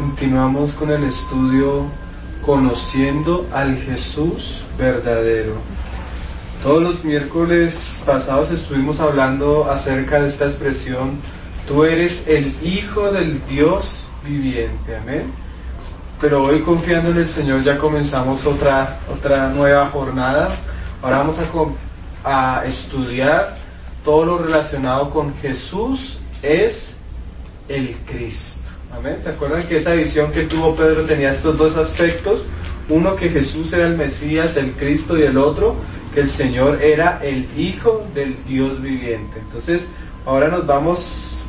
Continuamos con el estudio Conociendo al Jesús verdadero. Todos los miércoles pasados estuvimos hablando acerca de esta expresión: tú eres el Hijo del Dios viviente, amén. Pero hoy, confiando en el Señor, ya comenzamos otra nueva jornada. Ahora vamos a estudiar todo lo relacionado con Jesús es el Cristo. Amén. ¿Se acuerdan que esa visión que tuvo Pedro tenía estos dos aspectos? Uno, que Jesús era el Mesías, el Cristo, y el otro, que el Señor era el Hijo del Dios viviente. Entonces, ahora nos vamos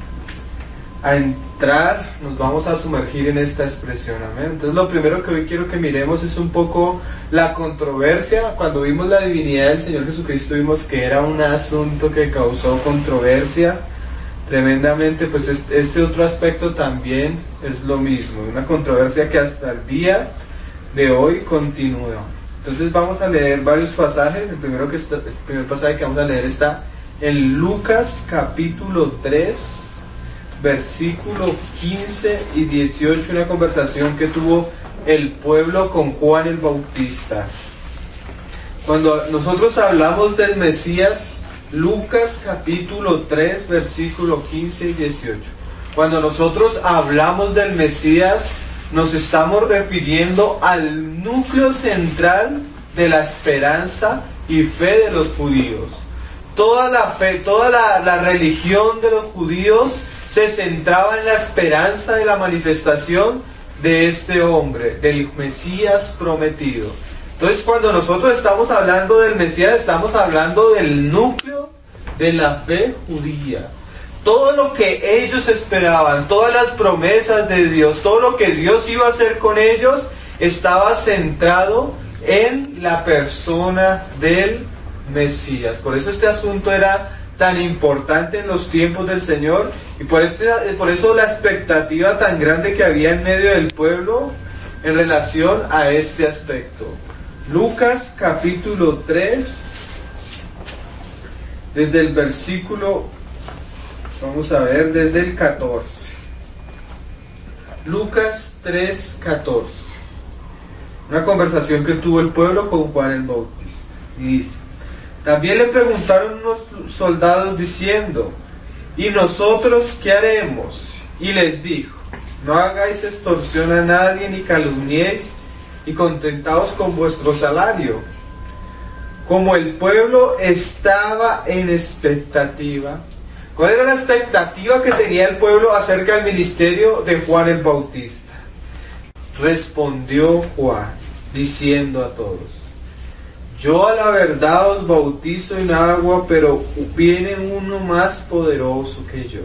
a sumergir en esta expresión. Amén. Entonces, lo primero que hoy quiero que miremos es un poco la controversia. Cuando vimos la divinidad del Señor Jesucristo, vimos que era un asunto que causó controversia tremendamente. Pues este otro aspecto también es lo mismo, una controversia que hasta el día de hoy continúa. Entonces vamos a leer varios pasajes. El primer pasaje que vamos a leer está en Lucas capítulo 3, versículo 15 y 18, una conversación que tuvo el pueblo con Juan el Bautista. Cuando nosotros hablamos del Mesías, Lucas capítulo 3, versículo 15 y 18. Cuando nosotros hablamos del Mesías, nos estamos refiriendo al núcleo central de la esperanza y fe de los judíos. Toda la fe, toda la religión de los judíos se centraba en la esperanza de la manifestación de este hombre, del Mesías prometido. Entonces, cuando nosotros estamos hablando del Mesías, estamos hablando del núcleo de la fe judía. Todo lo que ellos esperaban, todas las promesas de Dios, todo lo que Dios iba a hacer con ellos, estaba centrado en la persona del Mesías. Por eso este asunto era tan importante en los tiempos del Señor, y por eso la expectativa tan grande que había en medio del pueblo en relación a este aspecto. Lucas capítulo 3, desde el versículo, vamos a ver, desde el 14. Lucas 3, 14. Una conversación que tuvo el pueblo con Juan el Bautista. Y dice: también le preguntaron unos soldados diciendo: ¿y nosotros qué haremos? Y les dijo: no hagáis extorsión a nadie ni calumniéis, y contentaos con vuestro salario. Como el pueblo estaba en expectativa. ¿Cuál era la expectativa que tenía el pueblo acerca del ministerio de Juan el Bautista? Respondió Juan, diciendo a todos: yo a la verdad os bautizo en agua, pero viene uno más poderoso que yo,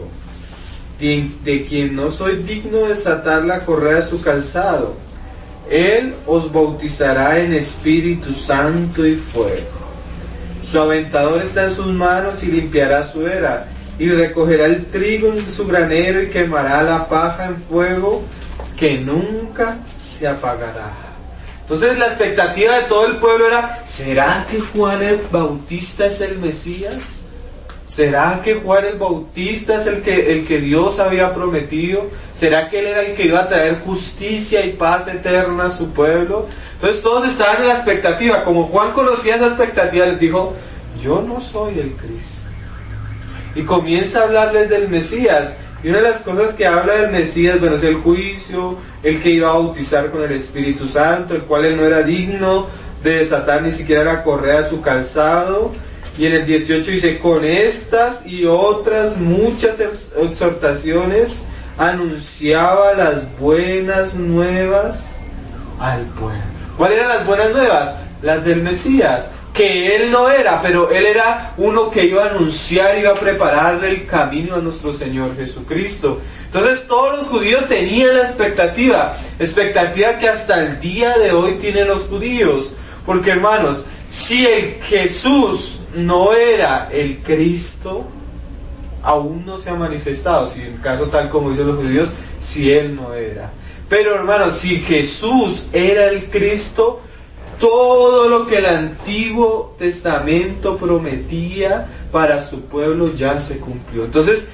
de quien no soy digno de desatar la correa de su calzado. Él os bautizará en Espíritu Santo y fuego. Su aventador está en sus manos y limpiará su era, y recogerá el trigo en su granero y quemará la paja en fuego que nunca se apagará. Entonces la expectativa de todo el pueblo era: ¿será que Juan el Bautista es el Mesías? ¿Será que Juan el Bautista es el que Dios había prometido? ¿Será que él era el que iba a traer justicia y paz eterna a su pueblo? Entonces todos estaban en la expectativa. Como Juan conocía esa expectativa, les dijo: yo no soy el Cristo. Y comienza a hablarles del Mesías. Y una de las cosas que habla del Mesías, bueno, es el juicio, el que iba a bautizar con el Espíritu Santo, el cual él no era digno de desatar ni siquiera la correa de su calzado. Y en el 18 dice: con estas y otras muchas exhortaciones anunciaba las buenas nuevas al pueblo. ¿Cuáles eran las buenas nuevas? Las del Mesías, que él no era, pero él era uno que iba a anunciar, iba a prepararle el camino a nuestro Señor Jesucristo. Entonces todos los judíos tenían la expectativa que hasta el día de hoy tienen los judíos. Porque, hermanos, si el Jesús no era el Cristo, aún no se ha manifestado. Si en caso tal como dicen los judíos, si él no era. Pero, hermanos, si Jesús era el Cristo, todo lo que el Antiguo Testamento prometía para su pueblo ya se cumplió. Entonces,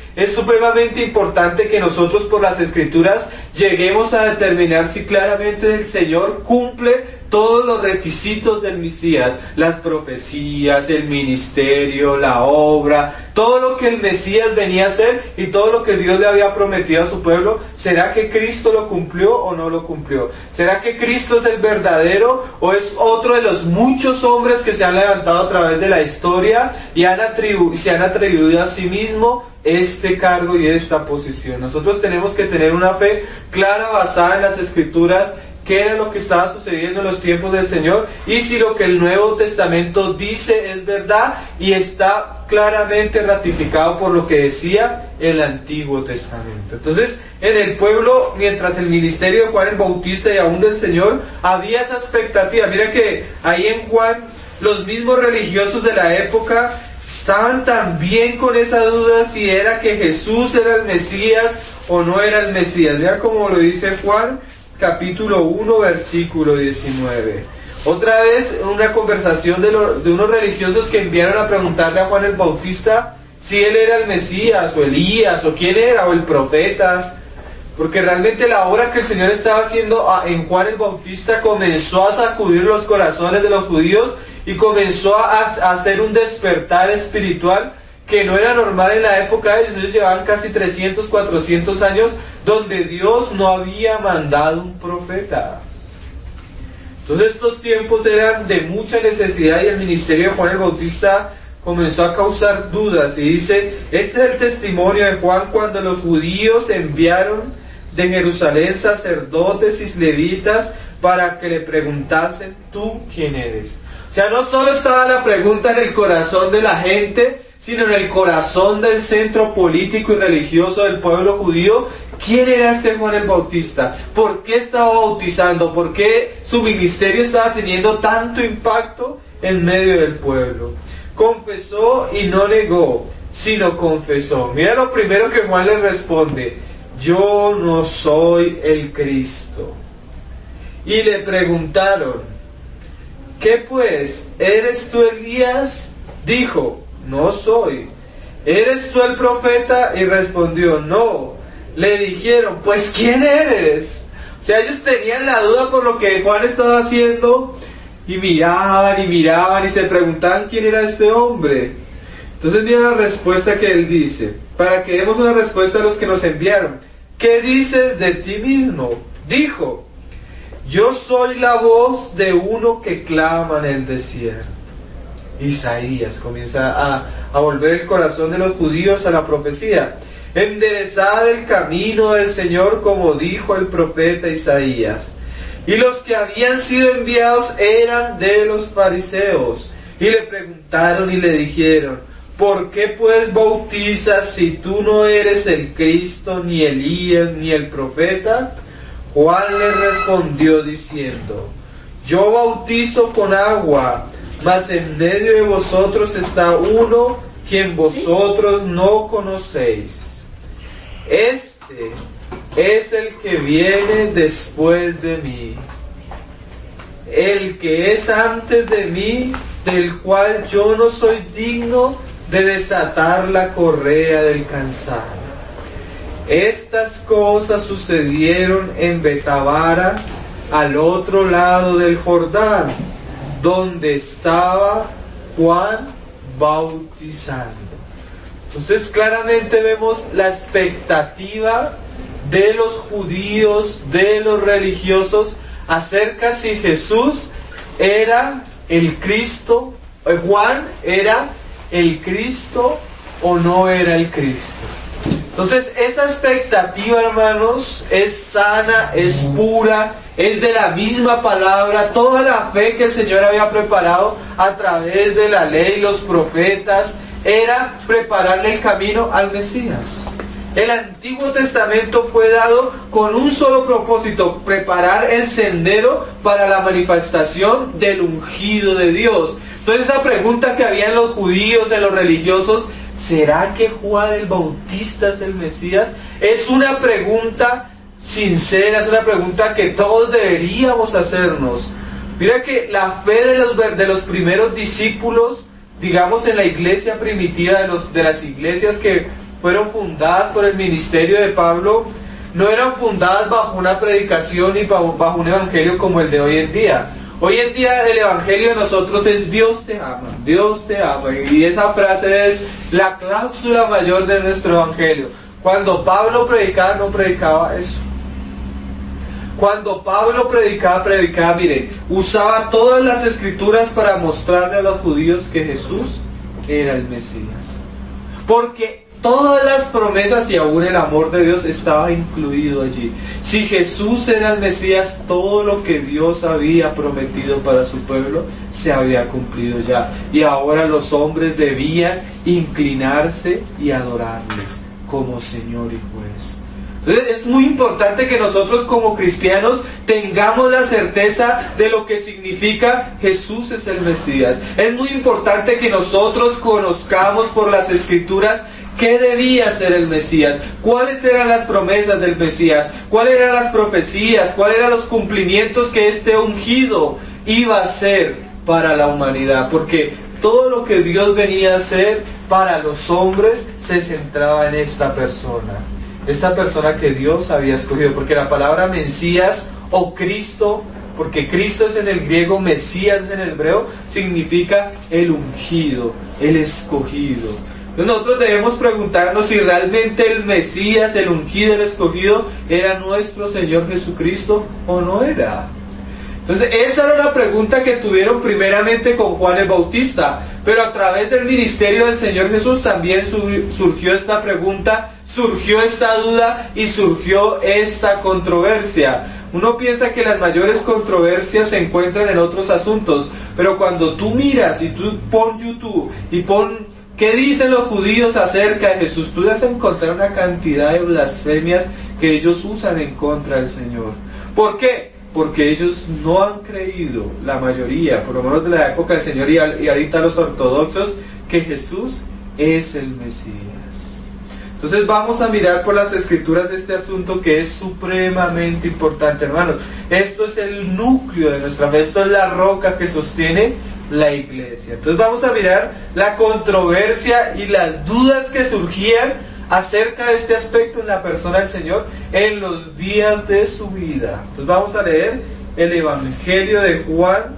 es supremamente importante que nosotros por las Escrituras lleguemos a determinar si claramente el Señor cumple todos los requisitos del Mesías, las profecías, el ministerio, la obra, todo lo que el Mesías venía a hacer y todo lo que Dios le había prometido a su pueblo. ¿Será que Cristo lo cumplió o no lo cumplió? ¿Será que Cristo es el verdadero o es otro de los muchos hombres que se han levantado a través de la historia y se han atribuido a sí mismo este cargo y esta posición? Nosotros tenemos que tener una fe clara basada en las Escrituras, qué era lo que estaba sucediendo en los tiempos del Señor y si lo que el Nuevo Testamento dice es verdad y está claramente ratificado por lo que decía el Antiguo Testamento. Entonces, en el pueblo, mientras el ministerio de Juan el Bautista y aún del Señor, había esa expectativa. Mira que ahí en Juan, los mismos religiosos de la época estaban también con esa duda si era que Jesús era el Mesías o no era el Mesías. Mira cómo lo dice Juan, capítulo 1, versículo 19. Otra vez una conversación de unos religiosos que enviaron a preguntarle a Juan el Bautista si él era el Mesías o Elías o quién era o el profeta, porque realmente la obra que el Señor estaba haciendo en Juan el Bautista comenzó a sacudir los corazones de los judíos y comenzó a hacer un despertar espiritual que no era normal en la época de ellos. Ellos llevaban casi 300, 400 años donde Dios no había mandado un profeta. Entonces estos tiempos eran de mucha necesidad y el ministerio de Juan el Bautista comenzó a causar dudas. Y dice, este es el testimonio de Juan cuando los judíos enviaron de Jerusalén sacerdotes y levitas para que le preguntasen, ¿tú quién eres? O sea, no solo estaba la pregunta en el corazón de la gente, sino en el corazón del centro político y religioso del pueblo judío. ¿Quién era este Juan el Bautista? ¿Por qué estaba bautizando? ¿Por qué su ministerio estaba teniendo tanto impacto en medio del pueblo? Confesó y no negó, sino confesó. Mira lo primero que Juan le responde: yo no soy el Cristo. Y le preguntaron, ¿qué pues? ¿Eres tú Elías? Dijo, no soy. ¿Eres tú el profeta? Y respondió, no. Le dijeron, pues ¿quién eres? O sea, ellos tenían la duda por lo que Juan estaba haciendo y miraban y se preguntaban quién era este hombre. Entonces mira la respuesta que él dice, para que demos una respuesta a los que nos enviaron. ¿Qué dices de ti mismo? Dijo, yo soy la voz de uno que clama en el desierto. Isaías comienza a volver el corazón de los judíos a la profecía. Enderezad el camino del Señor, como dijo el profeta Isaías. Y los que habían sido enviados eran de los fariseos. Y le preguntaron y le dijeron, ¿por qué pues bautizas si tú no eres el Cristo, ni Elías, ni el profeta? Juan le respondió diciendo, yo bautizo con agua, mas en medio de vosotros está uno quien vosotros no conocéis. Este es el que viene después de mí, el que es antes de mí, del cual yo no soy digno de desatar la correa del calzado. Estas cosas sucedieron en Betabara, al otro lado del Jordán, donde estaba Juan bautizando. Entonces claramente vemos la expectativa de los judíos, de los religiosos, acerca si Jesús era el Cristo, Juan era el Cristo o no era el Cristo. Entonces esa expectativa, hermanos, es sana, es pura, es de la misma palabra, toda la fe que el Señor había preparado a través de la ley, los profetas, era prepararle el camino al Mesías. El Antiguo Testamento fue dado con un solo propósito: preparar el sendero para la manifestación del ungido de Dios. Entonces esa pregunta que había en los judíos, en los religiosos, ¿será que Juan el Bautista es el Mesías? Es una pregunta sincera, es una pregunta que todos deberíamos hacernos. Mira que la fe de los primeros discípulos, digamos en la iglesia primitiva, de las iglesias que fueron fundadas por el ministerio de Pablo, no eran fundadas bajo una predicación y bajo un evangelio como el de hoy en día. Hoy en día el evangelio de nosotros es Dios te ama, Dios te ama. Y esa frase es la cláusula mayor de nuestro evangelio. Cuando Pablo predicaba, no predicaba eso. Cuando Pablo predicaba, mire, usaba todas las escrituras para mostrarle a los judíos que Jesús era el Mesías. Porque todas las promesas y aún el amor de Dios estaba incluido allí. Si Jesús era el Mesías, todo lo que Dios había prometido para su pueblo se había cumplido ya. Y ahora los hombres debían inclinarse y adorarle como Señor y Juez. Entonces es muy importante que nosotros como cristianos tengamos la certeza de lo que significa Jesús es el Mesías. Es muy importante que nosotros conozcamos por las Escrituras qué debía ser el Mesías, cuáles eran las promesas del Mesías, cuáles eran las profecías, cuáles eran los cumplimientos que este ungido iba a hacer para la humanidad. Porque todo lo que Dios venía a hacer para los hombres se centraba en esta persona que Dios había escogido. Porque la palabra Mesías o Cristo, porque Cristo es en el griego, Mesías es en el hebreo, significa el ungido, el escogido. Entonces nosotros debemos preguntarnos si realmente el Mesías, el ungido, el escogido, era nuestro Señor Jesucristo o no era. Entonces esa era una pregunta que tuvieron primeramente con Juan el Bautista, pero a través del ministerio del Señor Jesús también surgió esta pregunta, surgió esta duda y surgió esta controversia. Uno piensa que las mayores controversias se encuentran en otros asuntos, pero cuando tú miras y tú pon YouTube y pon ¿qué dicen los judíos acerca de Jesús? Tú vas a encontrar una cantidad de blasfemias que ellos usan en contra del Señor. ¿Por qué? Porque ellos no han creído, la mayoría, por lo menos de la época del Señor y ahorita los ortodoxos, que Jesús es el Mesías. Entonces vamos a mirar por las Escrituras de este asunto que es supremamente importante, hermanos. Esto es el núcleo de nuestra fe, esto es la roca que sostiene la iglesia. Entonces vamos a mirar la controversia y las dudas que surgían acerca de este aspecto en la persona del Señor en los días de su vida. Entonces vamos a leer el Evangelio de Juan.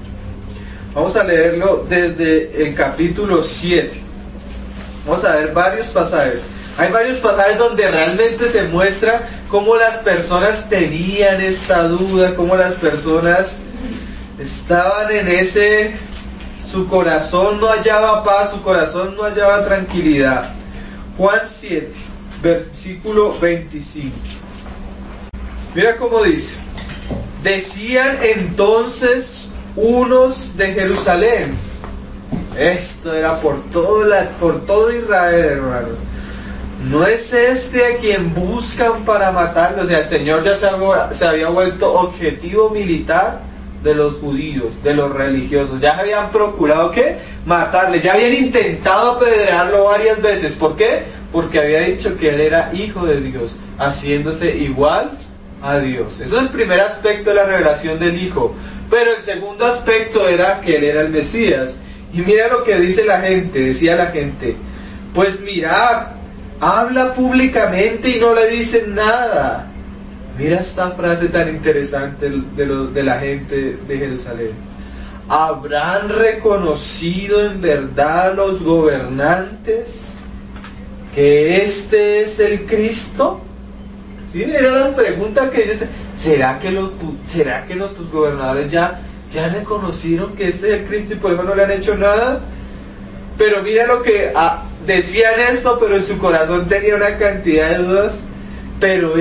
Vamos a leerlo desde el capítulo 7. Vamos a ver varios pasajes. Hay varios pasajes donde realmente se muestra cómo las personas tenían esta duda, cómo las personas estaban en ese, su corazón no hallaba paz, su corazón no hallaba tranquilidad. Juan 7, versículo 25. Mira cómo dice: decían entonces unos de Jerusalén. Esto era por todo Israel, hermanos. ¿No es este a quien buscan para matarlo? O sea, el Señor ya se había vuelto objetivo militar de los judíos, de los religiosos. Ya habían procurado ¿qué? Matarle. Ya habían intentado apedrearlo varias veces. ¿Por qué? Porque había dicho que él era hijo de Dios, haciéndose igual a Dios. Eso es el primer aspecto de la revelación del Hijo. Pero el segundo aspecto era que él era el Mesías. Y mira lo que dice la gente, decía la gente: pues mirad, habla públicamente y no le dicen nada. Mira esta frase tan interesante de la gente de Jerusalén. ¿Habrán reconocido en verdad los gobernantes que este es el Cristo? ¿Sí? Eran las preguntas que ellos... ¿Será que nuestros gobernadores ya reconocieron que este es el Cristo y por eso no le han hecho nada? Pero mira lo que... decían esto, pero en su corazón tenía una cantidad de dudas. Pero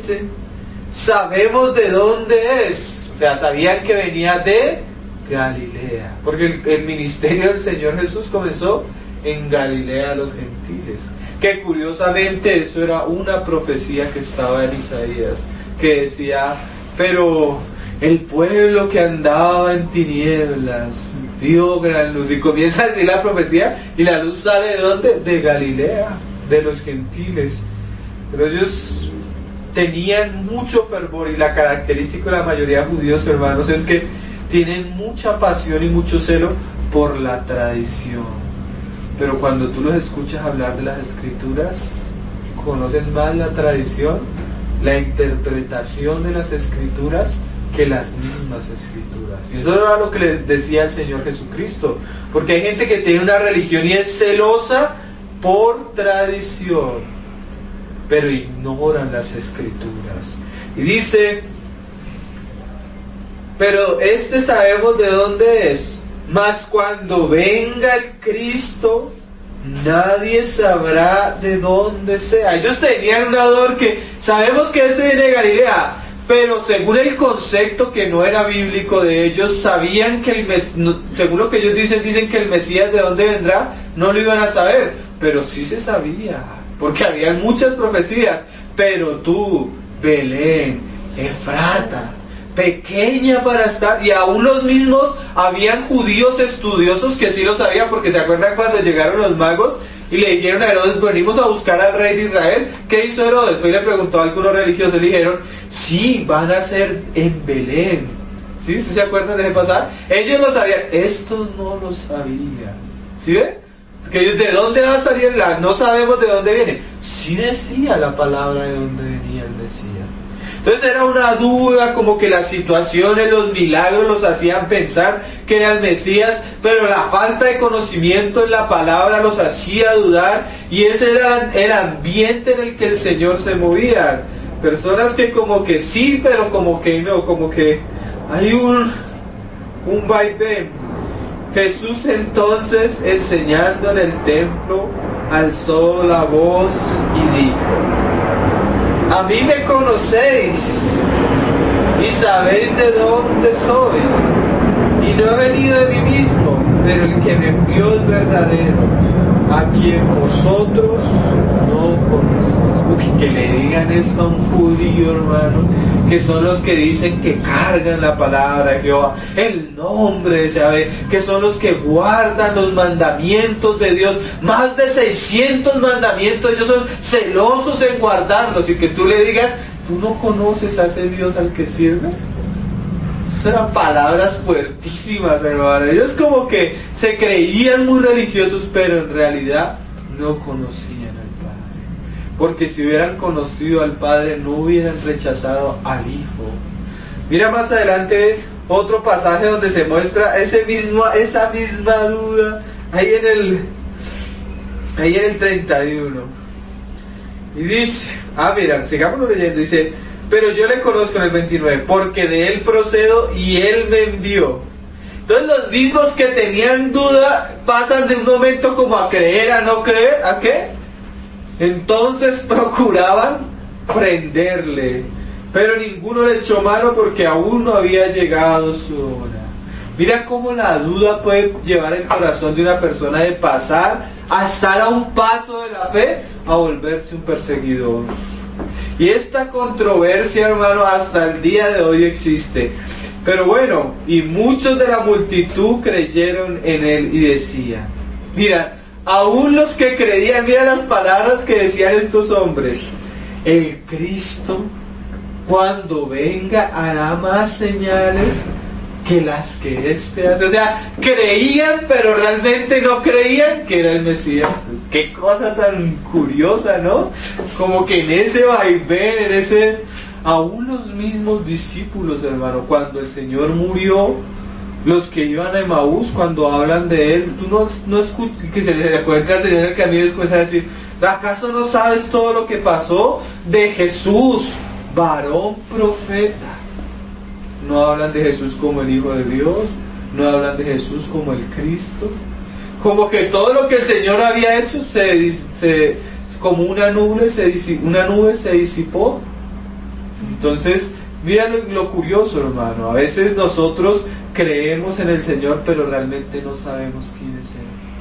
sabemos de dónde es. O sea, sabían que venía de Galilea. Porque el ministerio del Señor Jesús comenzó en Galilea a los gentiles. Que curiosamente eso era una profecía que estaba en Isaías, que decía: pero el pueblo que andaba en tinieblas vio gran luz. Y comienza a decir la profecía, y la luz sale ¿de dónde? De Galilea, de los gentiles. Pero ellos tenían mucho fervor, y la característica de la mayoría de judíos, hermanos, es que tienen mucha pasión y mucho celo por la tradición, pero cuando tú los escuchas hablar de las Escrituras, conocen más la tradición, la interpretación de las Escrituras que las mismas Escrituras. Y eso era lo que les decía el Señor Jesucristo, porque hay gente que tiene una religión y es celosa por tradición, pero ignoran las Escrituras. Y dice, pero sabemos de dónde es, mas cuando venga el Cristo, nadie sabrá de dónde sea. Ellos tenían un dador que sabemos que viene de Galilea, pero según el concepto que no era bíblico de ellos, sabían que según lo que ellos dicen que el Mesías de dónde vendrá, no lo iban a saber, pero sí se sabía, porque había muchas profecías. Pero tú, Belén, Efrata, pequeña para estar, y aún los mismos, habían judíos estudiosos que sí lo sabían, porque se acuerdan cuando llegaron los magos y le dijeron a Herodes, venimos a buscar al rey de Israel. ¿Qué hizo Herodes? Fue y le preguntó a algunos religiosos, le dijeron, sí, van a ser en Belén. ¿Sí? ¿Sí se acuerdan de pasar? Ellos lo sabían, estos no lo sabían. ¿Sí ven? Que ellos, ¿de dónde va a salir? No sabemos de dónde viene. Sí decía la palabra de dónde venía el Mesías. Entonces era una duda, como que las situaciones, los milagros los hacían pensar que era el Mesías, pero la falta de conocimiento en la palabra los hacía dudar, y ese era el ambiente en el que el Señor se movía. Personas que como que sí, pero como que no, como que hay un vaivén. Jesús entonces, enseñando en el templo, alzó la voz y dijo, a mí me conocéis y sabéis de dónde sois, y no he venido de mí mismo, pero el que me envió es verdadero, a quien vosotros no conocéis. Uy, que le digan esto a un judío, hermano, que son los que dicen que cargan la palabra de Jehová, el nombre de Yahvé, que son los que guardan los mandamientos de Dios, más de 600 mandamientos, ellos son celosos en guardarlos, y que tú le digas, ¿tú no conoces a ese Dios al que sirves? Esas eran palabras fuertísimas, hermano. Ellos como que se creían muy religiosos, pero en realidad no conocían al Padre. Porque si hubieran conocido al Padre, no hubieran rechazado al Hijo. Mira más adelante otro pasaje donde se muestra esa misma duda, ahí en el 31. Y dice, mira, sigamos leyendo, dice, pero yo le conozco en el 29, porque de él procedo y él me envió. Entonces los mismos que tenían duda pasan de un momento como a creer, a no creer, ¿a qué? Entonces procuraban prenderle, pero ninguno le echó mano porque aún no había llegado su hora. Mira cómo la duda puede llevar el corazón de una persona de pasar a estar a un paso de la fe a volverse un perseguidor. Y esta controversia, hermano, hasta el día de hoy existe. Pero bueno, y muchos de la multitud creyeron en él y decían, mira, aún los que creían, mira las palabras que decían estos hombres, el Cristo cuando venga hará más señales que las que éste hace. O sea, creían, pero realmente no creían que era el Mesías. Qué cosa tan curiosa, ¿no? Como que en ese vaivén, aún los mismos discípulos, hermano, cuando el Señor murió, los que iban a Emaús, cuando hablan de él, tú no escuchas que se le encuentra al Señor en el camino y después a decir, ¿acaso no sabes todo lo que pasó de Jesús, varón profeta? No hablan de Jesús como el Hijo de Dios, no hablan de Jesús como el Cristo, como que todo lo que el Señor había hecho como una nube se disipó. Entonces, mira lo curioso, hermano, a veces nosotros creemos en el Señor, pero realmente no sabemos quién es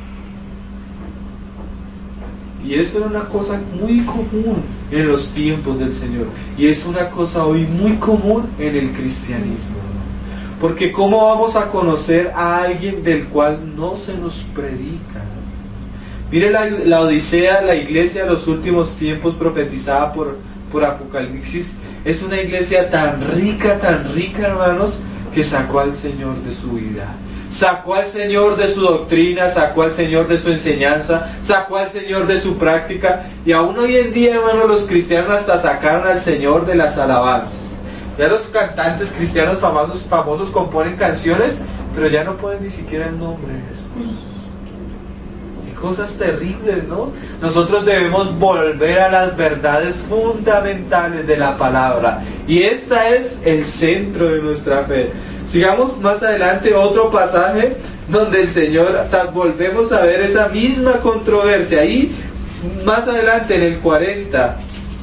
Él. Y esto era una cosa muy común en los tiempos del Señor, y es una cosa hoy muy común en el cristianismo, ¿no? Porque ¿cómo vamos a conocer a alguien del cual no se nos predica? Mire la Odisea, la iglesia de los últimos tiempos profetizada por Apocalipsis, es una iglesia tan rica, hermanos, que sacó al Señor de su vida. Sacó al Señor de su doctrina, sacó al Señor de su enseñanza, sacó al Señor de su práctica, y aún hoy en día, hermanos, los cristianos hasta sacaron al Señor de las alabanzas. Ya los cantantes cristianos famosos componen canciones, pero ya no ponen ni siquiera el nombre de Jesús. Qué cosas terribles, ¿no? Nosotros debemos volver a las verdades fundamentales de la palabra, y esta es el centro de nuestra fe. Sigamos más adelante, otro pasaje donde el Señor, volvemos a ver esa misma controversia. Ahí, más adelante, en el 40.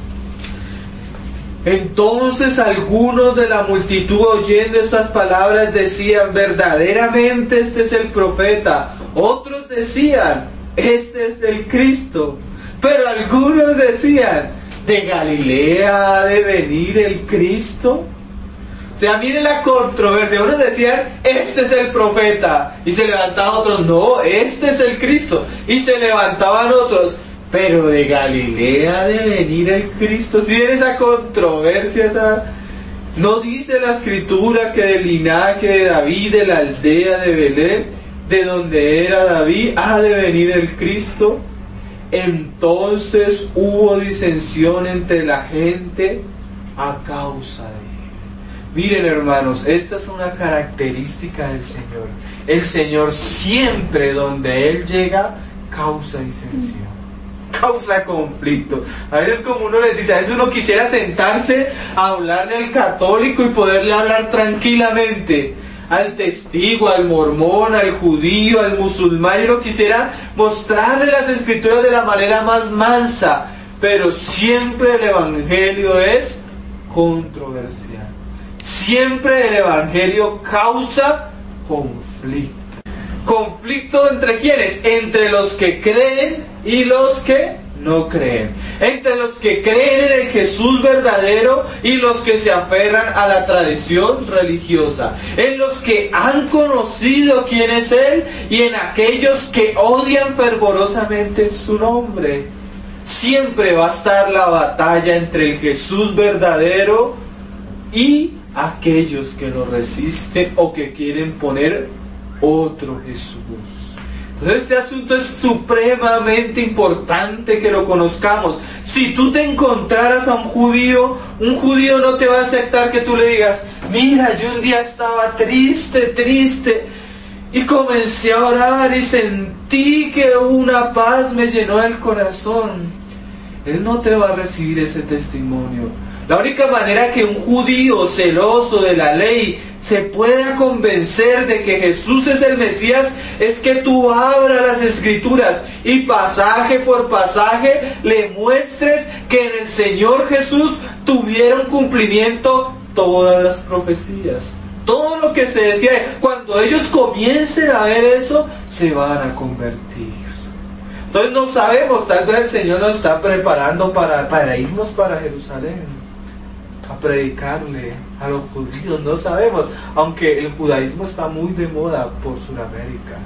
Entonces algunos de la multitud, oyendo esas palabras, decían: verdaderamente este es el profeta. Otros decían: este es el Cristo. Pero algunos decían: ¿de Galilea ha de venir el Cristo? O sea, miren la controversia. Unos decían: este es el profeta, y se levantaban otros: no, este es el Cristo, y se levantaban otros: pero de Galilea ha de venir el Cristo. Si ven esa controversia, ¿no dice la Escritura que del linaje de David, de la aldea de Belén, de donde era David, ha de venir el Cristo? Entonces hubo disensión entre la gente a causa de él. Miren, hermanos, esta es una característica del Señor. El Señor siempre donde Él llega causa disensión, causa conflicto. A veces, como uno les dice, a veces uno quisiera sentarse a hablarle al católico y poderle hablar tranquilamente, al testigo, al mormón, al judío, al musulmán, y uno quisiera mostrarle las Escrituras de la manera más mansa, pero siempre el Evangelio es controversial. Siempre el Evangelio causa conflicto. ¿Conflicto entre quiénes? Entre los que creen y los que no creen. Entre los que creen en el Jesús verdadero y los que se aferran a la tradición religiosa. En los que han conocido quién es Él y en aquellos que odian fervorosamente su nombre. Siempre va a estar la batalla entre el Jesús verdadero y aquellos que lo resisten o que quieren poner otro Jesús. Entonces este asunto es supremamente importante que lo conozcamos. Si tú te encontraras a un judío no te va a aceptar que tú le digas: mira, yo un día estaba triste, y comencé a orar y sentí que una paz me llenó el corazón. Él no te va a recibir ese testimonio. La única manera que un judío celoso de la ley se pueda convencer de que Jesús es el Mesías es que tú abras las Escrituras y pasaje por pasaje le muestres que en el Señor Jesús tuvieron cumplimiento todas las profecías. Todo lo que se decía, cuando ellos comiencen a ver eso, se van a convertir. Entonces no sabemos, tal vez el Señor nos está preparando para irnos para Jerusalén a predicarle a los judíos, no sabemos, aunque el judaísmo está muy de moda por Sudamérica.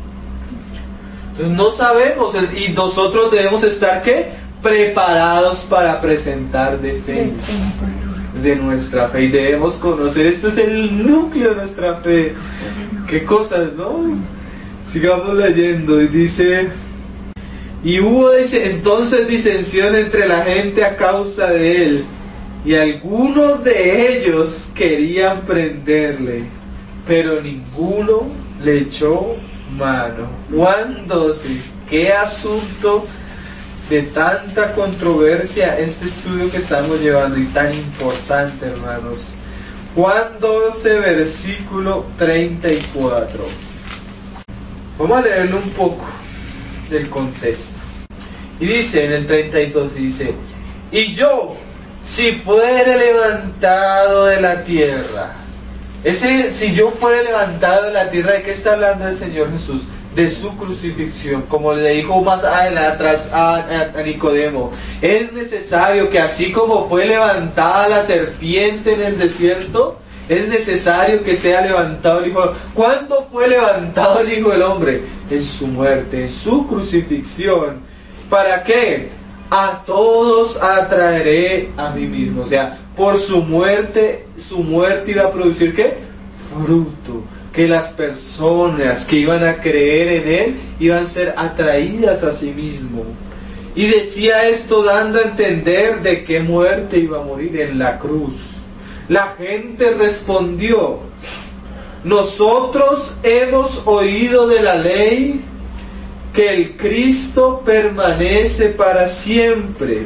Entonces no sabemos, y nosotros debemos estar ¿qué? Preparados para presentar defensa de nuestra fe, y debemos conocer, esto es el núcleo de nuestra fe. Qué cosas, ¿no? Sigamos leyendo, y dice: y hubo entonces disensión entre la gente a causa de él, y algunos de ellos querían prenderle, pero ninguno le echó mano. Juan 12. Qué asunto de tanta controversia este estudio que estamos llevando, y tan importante, hermanos. Juan 12, versículo 34. Vamos a leerlo un poco del contexto. Y dice en el 32, dice: y yo, si fuere levantado de la tierra. Si yo fuere levantado de la tierra, ¿de qué está hablando el Señor Jesús? De su crucifixión, como le dijo más atrás a Nicodemo. Es necesario que así como fue levantada la serpiente en el desierto, es necesario que sea levantado el Hijo del Hombre. ¿Cuándo fue levantado el Hijo del Hombre? En su muerte, en su crucifixión. ¿Para qué? A todos atraeré a mí mismo. O sea, por su muerte iba a producir ¿qué? Fruto. que las personas que iban a creer en Él iban a ser atraídas a sí mismo. Y decía esto dando a entender de qué muerte iba a morir: en la cruz. La gente respondió: nosotros hemos oído de la ley que el Cristo permanece para siempre.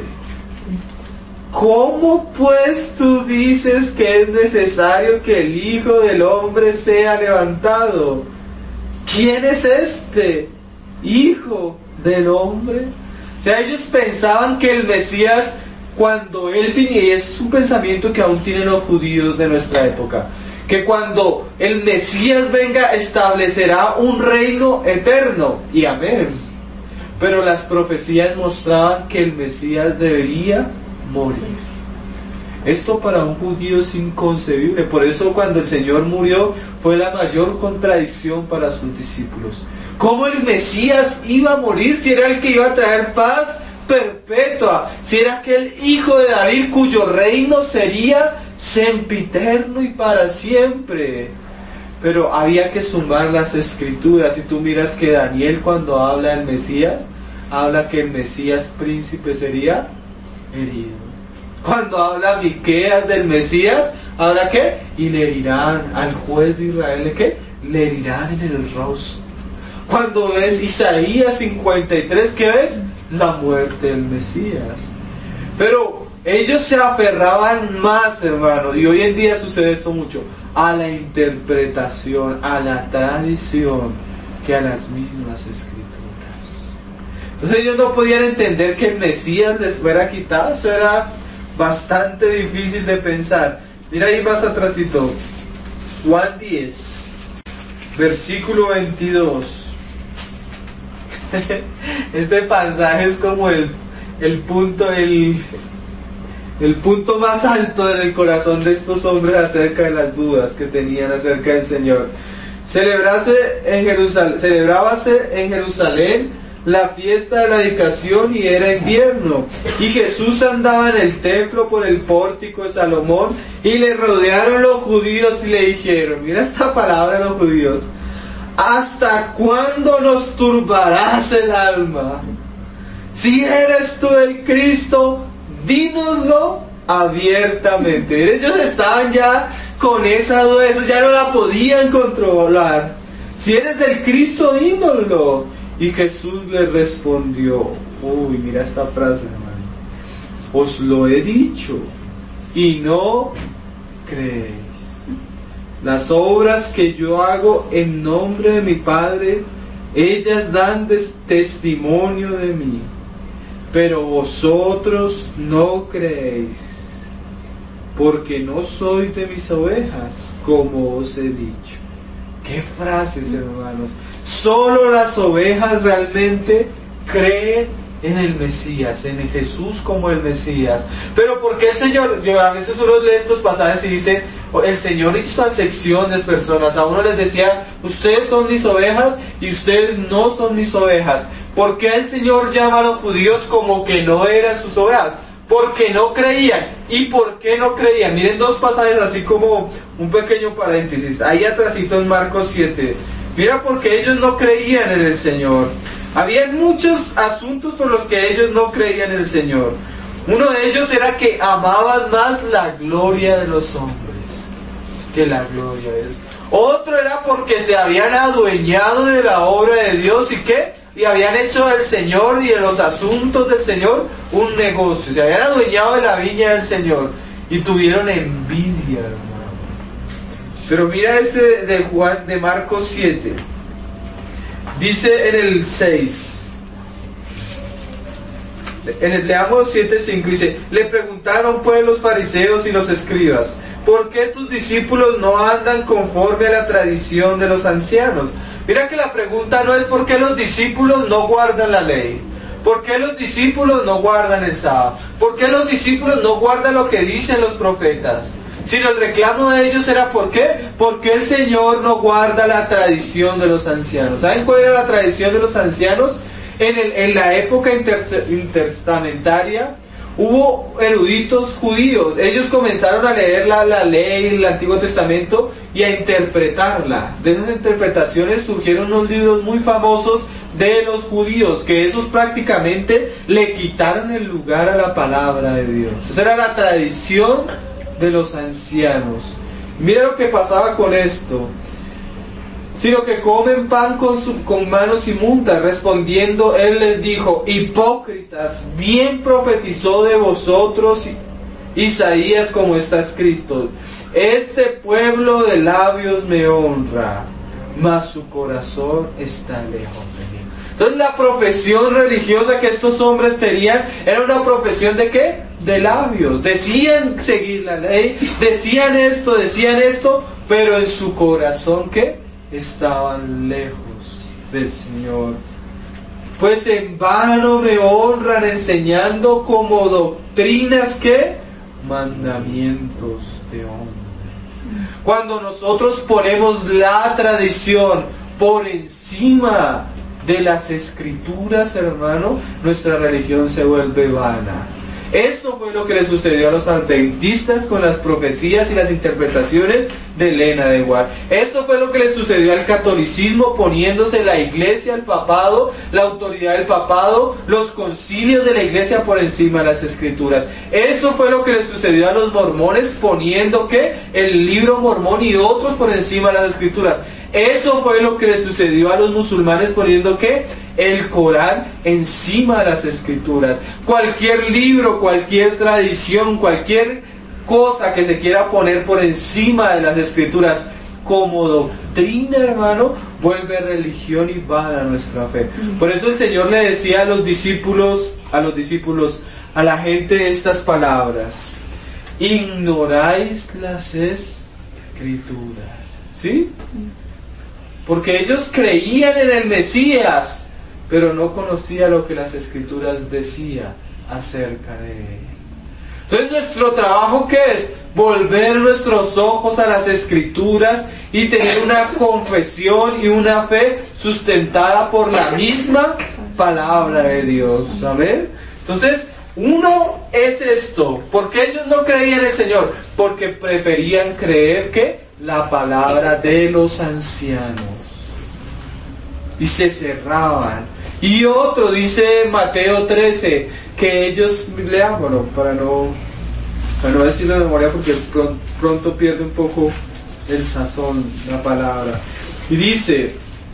¿Cómo pues tú dices que es necesario que el Hijo del Hombre sea levantado? ¿Quién es este Hijo del Hombre? O sea, ellos pensaban que el Mesías, cuando Él viniera, y es un pensamiento que aún tienen los judíos de nuestra época, que cuando el Mesías venga establecerá un reino eterno, y amén. Pero las profecías mostraban que el Mesías debería morir. Esto para un judío es inconcebible. Por eso cuando el Señor murió fue la mayor contradicción para sus discípulos. ¿Cómo el Mesías iba a morir si era el que iba a traer paz perpetua? Si era aquel hijo de David cuyo reino sería sempiterno y para siempre. Pero había que sumar las escrituras. Y tú miras que Daniel, cuando habla del Mesías, habla que el Mesías príncipe sería herido. Cuando habla Miqueas del Mesías, habla que y le herirán al juez de Israel, ¿qué? Le herirán en el rostro. Cuando ves Isaías 53, ¿qué ves? La muerte del Mesías. Pero ellos se aferraban más, hermanos, y hoy en día sucede esto mucho, a la interpretación, a la tradición, que a las mismas escrituras. Entonces ellos no podían entender que el Mesías les fuera quitado. Eso era bastante difícil de pensar. Mira ahí más atrásito, Juan 10, versículo 22. Este pasaje es como el punto más alto en el corazón de estos hombres acerca de las dudas que tenían acerca del Señor. Celebrábase en Jerusalén la fiesta de la dedicación y era invierno. Y Jesús andaba en el templo por el pórtico de Salomón y le rodearon los judíos y le dijeron, mira esta palabra de los judíos: ¿hasta cuándo nos turbarás el alma? Si eres tú el Cristo, dínoslo abiertamente. Ellos estaban ya con esa duda, ya no la podían controlar. Si eres el Cristo, dínoslo. Y Jesús le respondió, uy, mira esta frase, hermano: os lo he dicho y no creéis. Las obras que yo hago en nombre de mi Padre, ellas dan testimonio de mí, pero vosotros no creéis, porque no sois de mis ovejas, como os he dicho. ¡Qué frases, hermanos! Solo las ovejas realmente creen en el Mesías, en Jesús como el Mesías. Pero ¿por qué el Señor? Yo a veces uno lee estos pasajes y dice, el Señor hizo acepciones personas. A uno les decía, ustedes son mis ovejas y ustedes no son mis ovejas. ¿Por qué el Señor llama a los judíos como que no eran sus ovejas? Porque no creían. ¿Y por qué no creían? Miren dos pasajes así como un pequeño paréntesis. Ahí atrásito en Marcos 7. Mira, porque ellos no creían en el Señor. Había muchos asuntos por los que ellos no creían en el Señor. Uno de ellos era que amaban más la gloria de los hombres que la gloria de Dios. Otro era porque se habían adueñado de la obra de Dios y ¿qué? Y habían hecho del Señor y de los asuntos del Señor un negocio. Se habían adueñado de la viña del Señor y tuvieron envidia, hermano. Pero mira este de Marcos 7. Dice en el 6. Leamos 7:5. Dice: le preguntaron pues los fariseos y los escribas, ¿por qué tus discípulos no andan conforme a la tradición de los ancianos? Mira que la pregunta no es por qué los discípulos no guardan la ley, por qué los discípulos no guardan el sábado, por qué los discípulos no guardan lo que dicen los profetas, sino el reclamo de ellos era ¿por qué? Porque el Señor no guarda la tradición de los ancianos. ¿Saben cuál era la tradición de los ancianos? En la época intertestamentaria, Hubo eruditos judíos, ellos comenzaron a leer la ley, el Antiguo Testamento y a interpretarla. De esas interpretaciones surgieron unos libros muy famosos de los judíos, que esos prácticamente le quitaron el lugar a la palabra de Dios. Esa era la tradición de los ancianos. Mira lo que pasaba con esto. Sino que comen pan con manos inmundas. Respondiendo, él les dijo: hipócritas, bien profetizó de vosotros Isaías, como está escrito: este pueblo de labios me honra, mas su corazón está lejos de mí. Entonces la profesión religiosa que estos hombres tenían era una profesión ¿de qué? De labios. Decían seguir la ley, decían esto, pero en su corazón ¿qué? Estaban lejos del Señor. Pues en vano me honran enseñando como doctrinas que mandamientos de hombres. Cuando nosotros ponemos la tradición por encima de las escrituras, hermano, nuestra religión se vuelve vana. Eso fue lo que le sucedió a los adventistas con las profecías y las interpretaciones de Elena de White. Esto fue lo que le sucedió al catolicismo, poniéndose la iglesia, el papado, la autoridad del papado, los concilios de la iglesia por encima de las escrituras. Eso fue lo que le sucedió a los mormones, poniendo ¿qué? El libro mormón y otros por encima de las escrituras. Eso fue lo que le sucedió a los musulmanes, poniendo ¿qué? El Corán encima de las escrituras. Cualquier libro, cualquier tradición, cualquier cosa que se quiera poner por encima de las escrituras como doctrina, hermano, vuelve religión y vana nuestra fe. Por eso el Señor le decía a los discípulos, a la gente estas palabras: ignoráis las escrituras. ¿Sí? Porque ellos creían en el Mesías, pero no conocían lo que las escrituras decían acerca de él. Entonces nuestro trabajo ¿qué es? Volver nuestros ojos a las escrituras y tener una confesión y una fe sustentada por la misma palabra de Dios. ¿Amén? Entonces, uno es esto. ¿Por qué ellos no creían en el Señor? Porque preferían creer que la palabra de los ancianos. Y se cerraban. Y otro, dice Mateo 13, que ellos, leámoslo para no decirlo de memoria, porque pronto pierde un poco el sazón la palabra. Y dice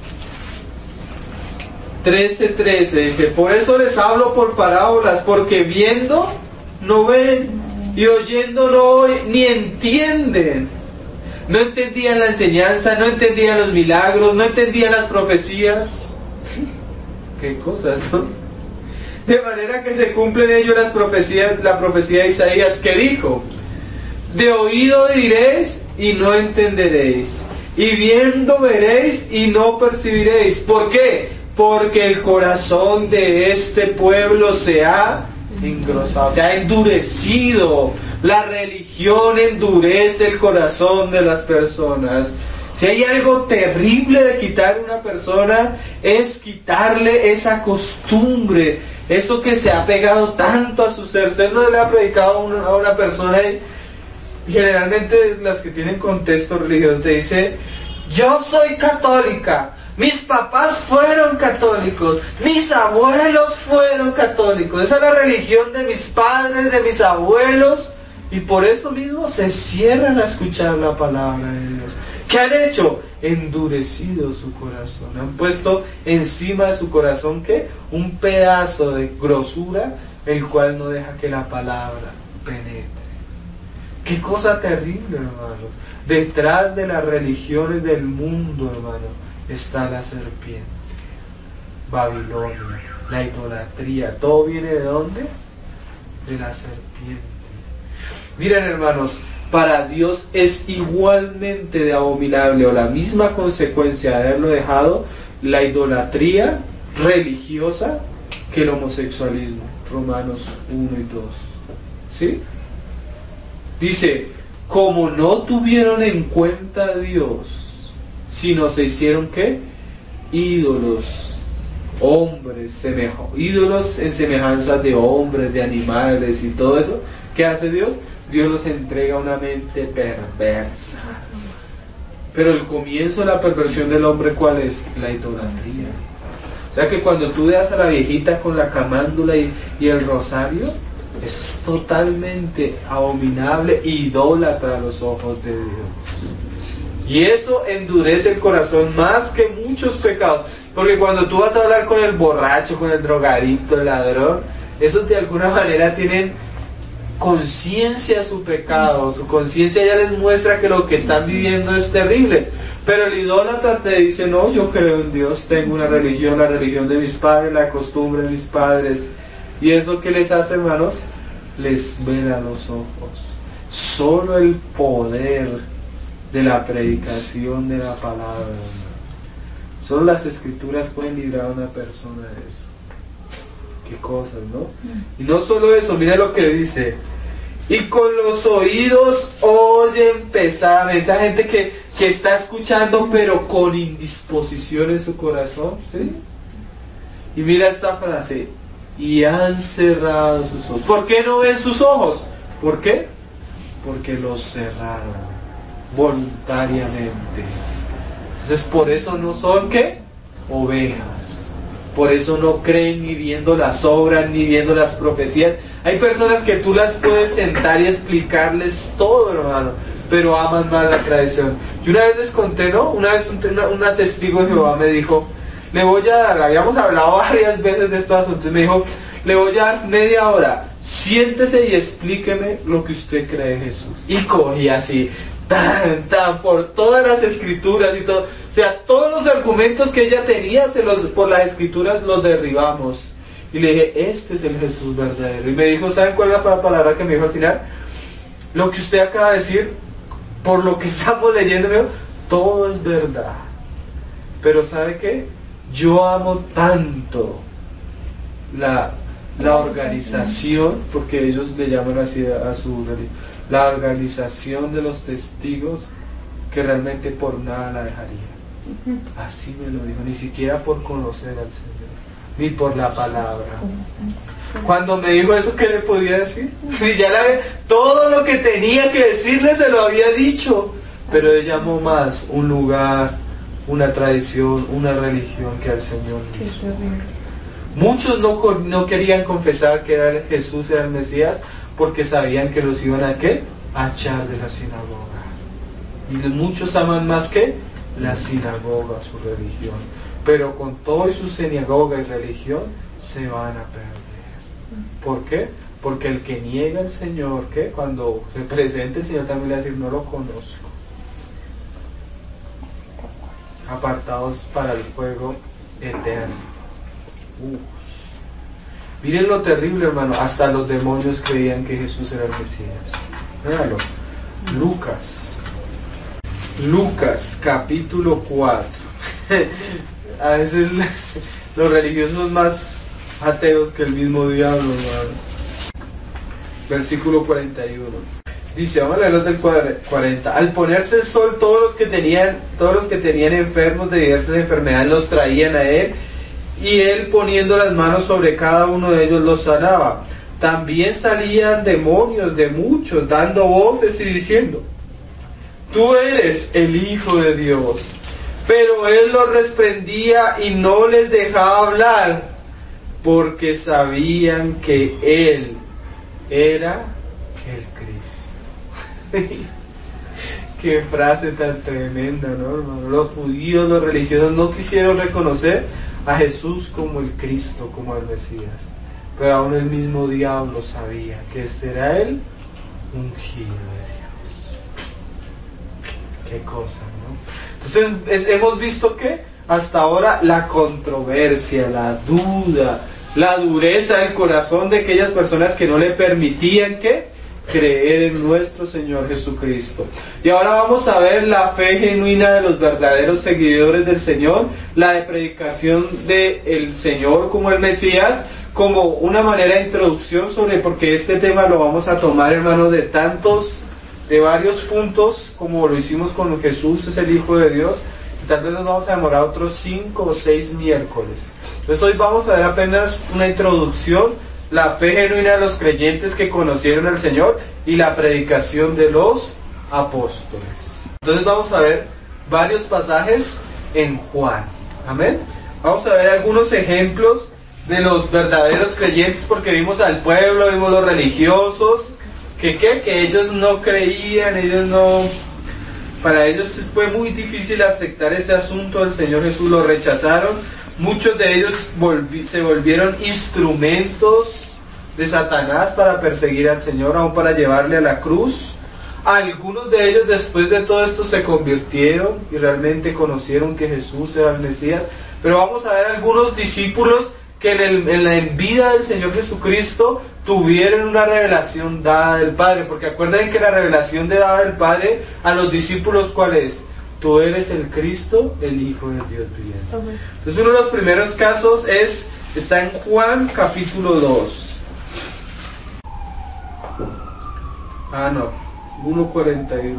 13:13, dice: por eso les hablo por parábolas, porque viendo no ven, y oyendo no oyen, ni entienden. No entendían la enseñanza, no entendían los milagros, no entendían las profecías. ¿Qué cosas, no? De manera que se cumplen ellos la profecía de Isaías, que dijo: de oído diréis y no entenderéis, y viendo veréis y no percibiréis. ¿Por qué? Porque el corazón de este pueblo se ha engrosado, se ha endurecido. La religión endurece el corazón de las personas. Si hay algo terrible de quitar a una persona, es quitarle esa costumbre, eso que se ha pegado tanto a su ser. Usted no le ha predicado a una persona, y generalmente las que tienen contexto religioso te dice: yo soy católica, mis papás fueron católicos, mis abuelos fueron católicos, esa es la religión de mis padres, de mis abuelos, y por eso mismo se cierran a escuchar la palabra de Dios. ¿Qué han hecho? Endurecido su corazón. Han puesto encima de su corazón ¿qué? Un pedazo de grosura, el cual no deja que la palabra penetre. Qué cosa terrible, hermanos. Detrás de las religiones del mundo, hermano, está la serpiente. Babilonia, la idolatría. ¿Todo viene de dónde? De la serpiente. Miren, hermanos, para Dios es igualmente de abominable, o la misma consecuencia de haberlo dejado, la idolatría religiosa que el homosexualismo. Romanos 1 y 2. ¿Sí? Dice: como no tuvieron en cuenta a Dios, sino se hicieron ¿qué? Ídolos hombres, ídolos en semejanza de hombres, de animales y todo eso. ¿Qué hace Dios? Dios los entrega a una mente perversa. Pero el comienzo de la perversión del hombre, ¿cuál es? La idolatría. O sea que cuando tú veas a la viejita con la camándula y el rosario, eso es totalmente abominable, idólatra a los ojos de Dios. Y eso endurece el corazón más que muchos pecados. Porque cuando tú vas a hablar con el borracho, con el drogadicto, el ladrón, esos de alguna manera tienen conciencia de su pecado. Su conciencia ya les muestra que lo que están viviendo es terrible. Pero el idólatra te dice, no, yo creo en Dios, tengo una religión, la religión de mis padres, la costumbre de mis padres. ¿Y eso qué les hace, hermanos? Les vela los ojos. Solo el poder de la predicación de la palabra, solo las escrituras pueden librar a una persona de eso. Qué cosas, ¿no? Y no solo eso, mira lo que dice: y con los oídos oyen pesar. Esa gente que está escuchando pero con indisposición en su corazón, ¿sí? Y mira esta frase: y han cerrado sus ojos. ¿Por qué no ven sus ojos? ¿Por qué? Porque los cerraron voluntariamente. Entonces por eso no son, ¿qué? Ovejas. Por eso no creen ni viendo las obras, ni viendo las profecías. Hay personas que tú las puedes sentar y explicarles todo, hermano, pero aman más la tradición. Yo una vez les conté, ¿no? Una vez una testigo de Jehová me dijo, le voy a dar, habíamos hablado varias veces de estos asuntos, me dijo, le voy a dar media hora, siéntese y explíqueme lo que usted cree en Jesús. Y cogí así, tan, por todas las escrituras y todo. O sea, todos los argumentos que ella tenía, por las escrituras los derribamos. Y le dije, este es el Jesús verdadero. Y me dijo, ¿saben cuál es la palabra que me dijo al final? Lo que usted acaba de decir, por lo que estamos leyendo, me dijo, todo es verdad. Pero ¿sabe qué? Yo amo tanto la organización, porque ellos le llaman así a su religión, la organización de los testigos, que realmente por nada la dejaría. Así me lo dijo, ni siquiera por conocer al Señor, ni por la palabra. Cuando me dijo eso, ¿qué le podía decir? Si ya todo lo que tenía que decirle se lo había dicho, pero ella amó más un lugar, una tradición, una religión que al Señor mismo. Muchos no querían confesar que Jesús era el Mesías, porque sabían que los iban a ¿qué? A echar de la sinagoga. Y muchos aman más que la sinagoga, su religión. Pero con todo y su sinagoga y religión se van a perder. ¿Por qué? Porque el que niega al Señor, ¿qué? Cuando se presente el Señor también le va a decir, no lo conozco. Apartados para el fuego eterno. Miren lo terrible, hermano, hasta los demonios creían que Jesús era el Mesías. Míralo. Lucas capítulo 4. A veces los religiosos son más ateos que el mismo diablo, hermano. Versículo 41. Dice, vamos a leerlo del 40. Al ponerse el sol, todos los que tenían enfermos de diversas enfermedades los traían a él, y él, poniendo las manos sobre cada uno de ellos, los sanaba. También salían demonios de muchos, dando voces y diciendo, tú eres el Hijo de Dios. Pero él los reprendía y no les dejaba hablar, porque sabían que él era el Cristo. Qué frase tan tremenda, ¿no, hermano? Los judíos, los religiosos no quisieron reconocer a Jesús como el Cristo, como el Mesías, pero aún el mismo diablo sabía que este era el ungido de Dios. Qué cosa, ¿no? Entonces hemos visto que hasta ahora la controversia, la duda, la dureza del corazón de aquellas personas que no le permitían que creer en nuestro Señor Jesucristo. Y ahora vamos a ver la fe genuina de los verdaderos seguidores del Señor, la de predicación del Señor como el Mesías, como una manera de introducción porque este tema lo vamos a tomar, hermanos, de varios puntos, como lo hicimos con Jesús, es el Hijo de Dios, y tal vez nos vamos a demorar otros 5 o 6 miércoles. Entonces hoy vamos a ver apenas una introducción, la fe genuina de los creyentes que conocieron al Señor y la predicación de los apóstoles. Entonces vamos a ver varios pasajes en Juan. Amén. Vamos a ver algunos ejemplos de los verdaderos creyentes, porque vimos al pueblo, vimos los religiosos, que ellos no creían, para ellos fue muy difícil aceptar este asunto del Señor Jesús, lo rechazaron. Muchos de ellos se volvieron instrumentos de Satanás para perseguir al Señor, aún para llevarle a la cruz. Algunos de ellos después de todo esto se convirtieron y realmente conocieron que Jesús era el Mesías. Pero vamos a ver algunos discípulos que en la vida del Señor Jesucristo tuvieron una revelación dada del Padre, porque acuérdense que la revelación dada del Padre a los discípulos, ¿cuál es? Tú eres el Cristo, el Hijo de Dios viviente. Amén. Entonces uno de los primeros casos está en Juan capítulo 2. 1:41.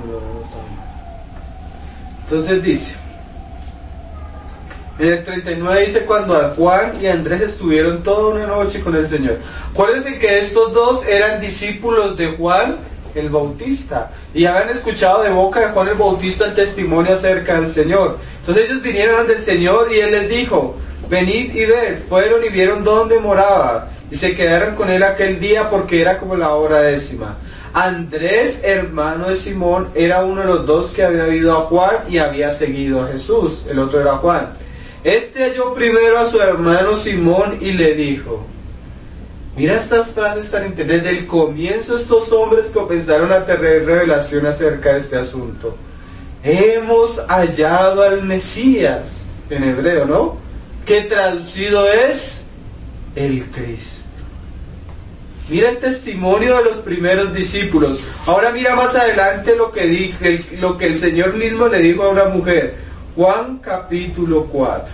Entonces dice, en el 39 dice, cuando a Juan y Andrés estuvieron toda una noche con el Señor. Acuérdense que estos dos eran discípulos de Juan el Bautista y habían escuchado de boca de Juan el Bautista el testimonio acerca del Señor. Entonces ellos vinieron del Señor y Él les dijo, venid y ved. Fueron y vieron dónde moraba y se quedaron con Él aquel día porque era como la hora 10. Andrés, hermano de Simón, era uno de los dos que había oído a Juan y había seguido a Jesús. El otro era Juan. Este halló primero a su hermano Simón y le dijo, mira estas frases tan interesantes. Desde el comienzo estos hombres comenzaron a tener revelación acerca de este asunto. Hemos hallado al Mesías, en hebreo, ¿no? Que traducido es el Cristo. Mira el testimonio de los primeros discípulos. Ahora mira más adelante lo que el Señor mismo le dijo a una mujer. Juan capítulo 4.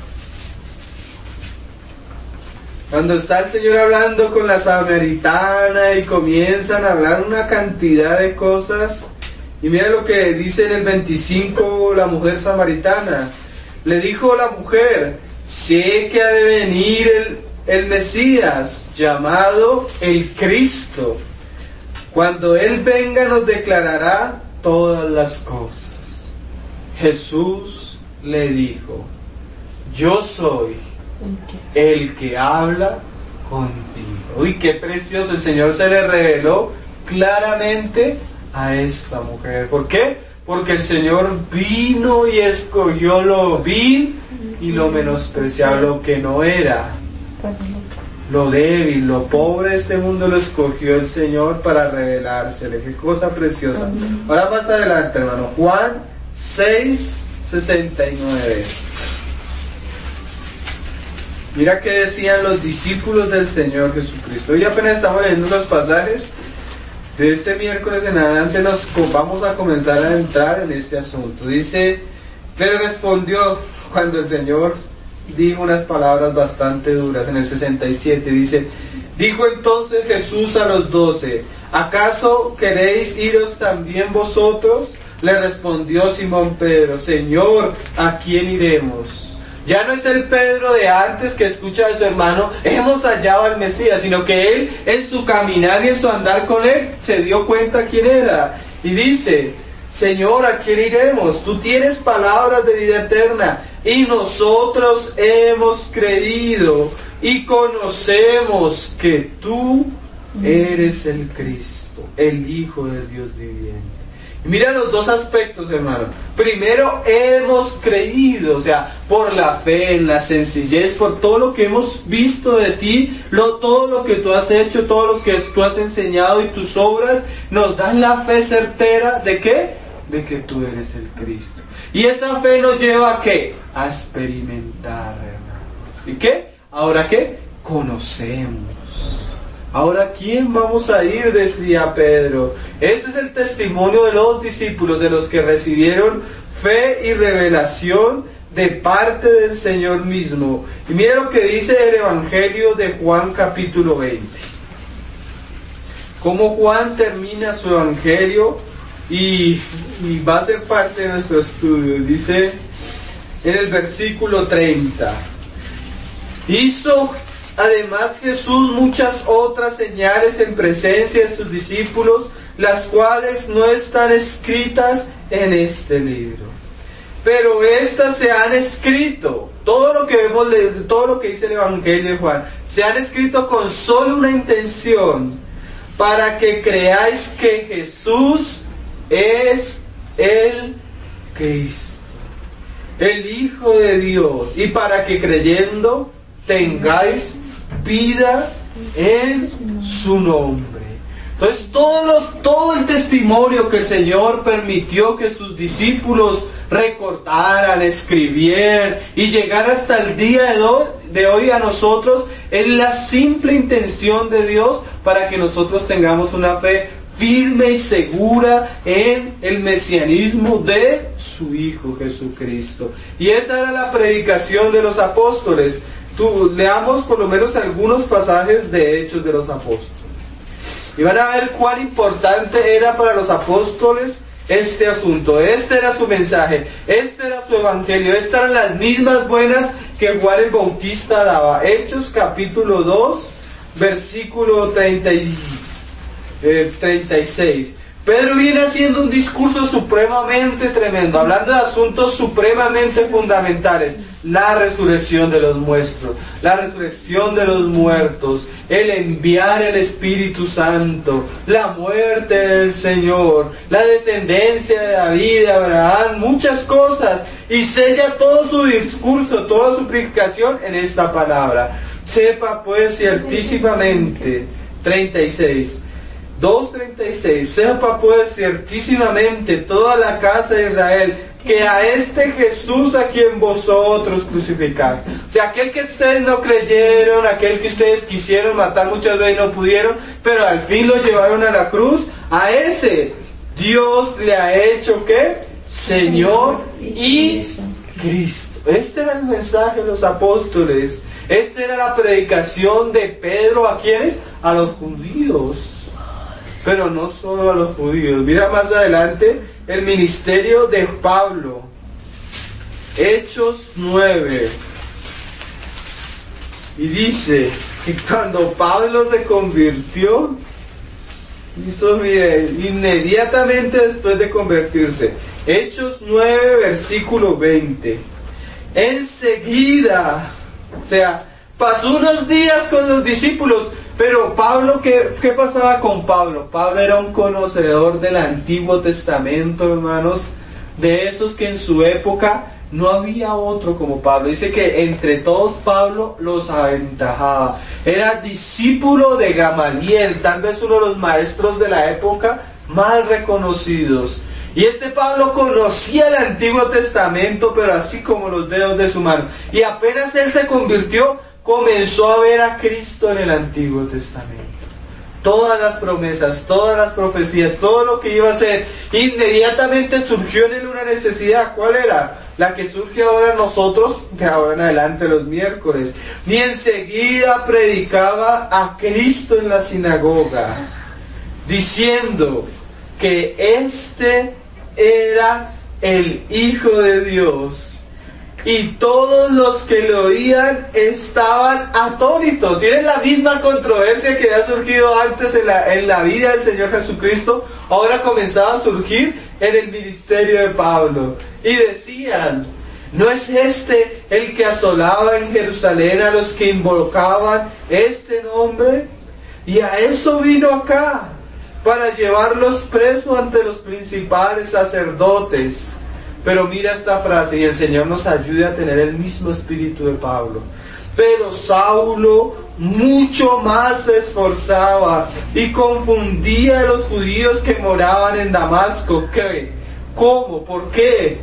Cuando está el Señor hablando con la samaritana y comienzan a hablar una cantidad de cosas. Y mira lo que dice en el 25 la mujer samaritana. Le dijo la mujer, sé que ha de venir el Mesías, llamado el Cristo. Cuando Él venga nos declarará todas las cosas. Jesús le dijo, yo soy el que habla contigo. Uy, qué precioso, el Señor se le reveló claramente a esta mujer. ¿Por qué? Porque el Señor vino y escogió lo vil y lo menospreciable, lo que no era, lo débil, lo pobre de este mundo lo escogió el Señor para revelársele. Qué cosa preciosa. Ahora más adelante, hermano, Juan 6:69. Mira qué decían los discípulos del Señor Jesucristo. Hoy apenas estamos leyendo unos pasajes. De este miércoles en adelante vamos a comenzar a entrar en este asunto. Dice, le respondió cuando el Señor dijo unas palabras bastante duras. En el 67 dice, dijo entonces Jesús a los 12, ¿acaso queréis iros también vosotros? Le respondió Simón Pedro, Señor, ¿a quién iremos? Ya no es el Pedro de antes que escucha a su hermano, hemos hallado al Mesías, sino que él en su caminar y en su andar con él se dio cuenta quién era. Y dice, Señor, ¿a quién iremos? Tú tienes palabras de vida eterna y nosotros hemos creído y conocemos que tú eres el Cristo, el Hijo del Dios viviente. Y mira los dos aspectos, hermano. Primero, hemos creído, o sea, por la fe, en la sencillez, por todo lo que hemos visto de ti, todo lo que tú has hecho, todo lo que tú has enseñado y tus obras, nos dan la fe certera ¿de qué? De que tú eres el Cristo. Y esa fe nos lleva ¿a qué? A experimentar, hermanos. ¿Y qué? ¿Ahora qué? Conocemos. Ahora, ¿quién vamos a ir? Decía Pedro. Ese es el testimonio de los discípulos, de los que recibieron fe y revelación de parte del Señor mismo. Y mire lo que dice el Evangelio de Juan capítulo 20. Cómo Juan termina su Evangelio y va a ser parte de nuestro estudio. Dice en el versículo 30. Hizo además Jesús muchas otras señales en presencia de sus discípulos, las cuales no están escritas en este libro. Pero estas se han escrito, todo lo que dice el Evangelio de Juan, se han escrito con solo una intención, para que creáis que Jesús es el Cristo, el Hijo de Dios, y para que creyendo tengáis vida en su nombre. Entonces todo el testimonio que el Señor permitió que sus discípulos recordaran, escribieran y llegar hasta el día de hoy a nosotros es la simple intención de Dios para que nosotros tengamos una fe firme y segura en el mesianismo de su Hijo Jesucristo. Y esa era la predicación de los apóstoles. Leamos por lo menos algunos pasajes de Hechos de los Apóstoles. Y van a ver cuán importante era para los apóstoles este asunto. Este era su mensaje, este era su evangelio, estas eran las mismas buenas que Juan el Bautista daba. Hechos capítulo 2, versículo 36. Pedro viene haciendo un discurso supremamente tremendo, hablando de asuntos supremamente fundamentales: la resurrección de los muertos, la resurrección de los muertos, el enviar el Espíritu Santo, la muerte del Señor, la descendencia de David, de Abraham, muchas cosas, y sella todo su discurso, toda su predicación en esta palabra. Sepa pues ciertísimamente, 2:36, sepa pues ciertísimamente toda la casa de Israel, que a este Jesús a quien vosotros crucificaste, o sea, aquel que ustedes no creyeron, aquel que ustedes quisieron matar muchas veces y no pudieron, pero al fin lo llevaron a la cruz, a ese Dios le ha hecho ¿qué? Señor y Cristo. Este era el mensaje de los apóstoles, esta era la predicación de Pedro. ¿A quiénes? A los judíos. Pero no solo a los judíos. Mira más adelante el ministerio de Pablo. Hechos 9. Y dice que cuando Pablo se convirtió, inmediatamente después de convertirse. Hechos 9, versículo 20. Enseguida, o sea, pasó unos días con los discípulos. Pero Pablo, ¿qué pasaba con Pablo? Pablo era un conocedor del Antiguo Testamento, hermanos, de esos que en su época no había otro como Pablo. Dice que entre todos Pablo los aventajaba. Era discípulo de Gamaliel, tal vez uno de los maestros de la época más reconocidos. Y este Pablo conocía el Antiguo Testamento, pero así como los dedos de su mano. Y apenas él se convirtió, comenzó a ver a Cristo en el Antiguo Testamento. Todas las promesas, todas las profecías, todo lo que iba a hacer, inmediatamente surgió en él una necesidad. ¿Cuál era? La que surge ahora en nosotros, de ahora en adelante los miércoles. Y enseguida predicaba a Cristo en la sinagoga, diciendo que este era el Hijo de Dios. Y todos los que lo oían estaban atónitos. Y es la misma controversia que había surgido antes en la vida del Señor Jesucristo, ahora comenzaba a surgir en el ministerio de Pablo. Y decían: ¿no es este el que asolaba en Jerusalén a los que invocaban este nombre? Y a eso vino acá, para llevarlos presos ante los principales sacerdotes. Pero mira esta frase, y el Señor nos ayude a tener el mismo espíritu de Pablo. Pero Saulo mucho más se esforzaba y confundía a los judíos que moraban en Damasco. ¿Qué? ¿Cómo? ¿Por qué?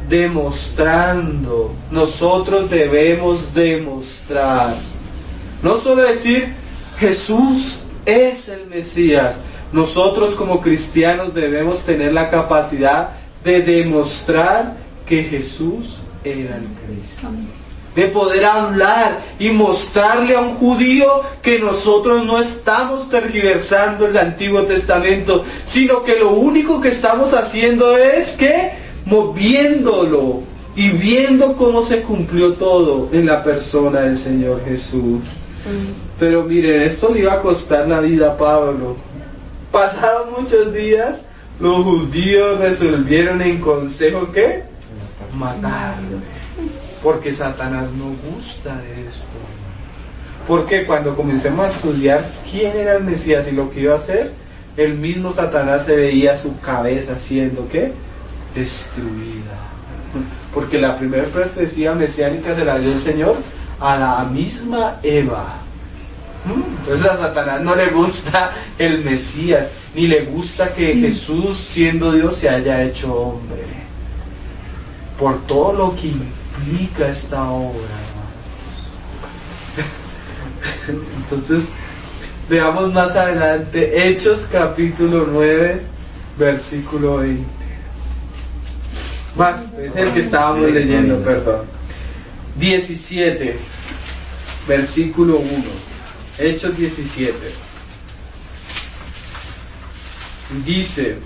Demostrando. Nosotros debemos demostrar. No solo decir Jesús es el Mesías. Nosotros como cristianos debemos tener la capacidad de demostrar que Jesús era el Cristo. De poder hablar y mostrarle a un judío que nosotros no estamos tergiversando el Antiguo Testamento, sino que lo único que estamos haciendo es que moviéndolo y viendo cómo se cumplió todo en la persona del Señor Jesús. Pero miren, esto le iba a costar la vida a Pablo. Pasaron muchos días, los judíos resolvieron en consejo ¿qué? Matarlo. Porque Satanás no gusta de esto. Porque cuando comencemos a estudiar quién era el Mesías y lo que iba a hacer, el mismo Satanás se veía su cabeza siendo ¿qué? Destruida. Porque la primera profecía mesiánica se la dio el Señor a la misma Eva. Entonces a Satanás no le gusta el Mesías, ni le gusta que Jesús, siendo Dios, se haya hecho hombre. Por todo lo que implica esta obra, hermanos. Entonces, veamos más adelante, Hechos capítulo 9, versículo 20. Más, es el que estábamos leyendo, perdón. 17, versículo 1. Hechos 17. Dice,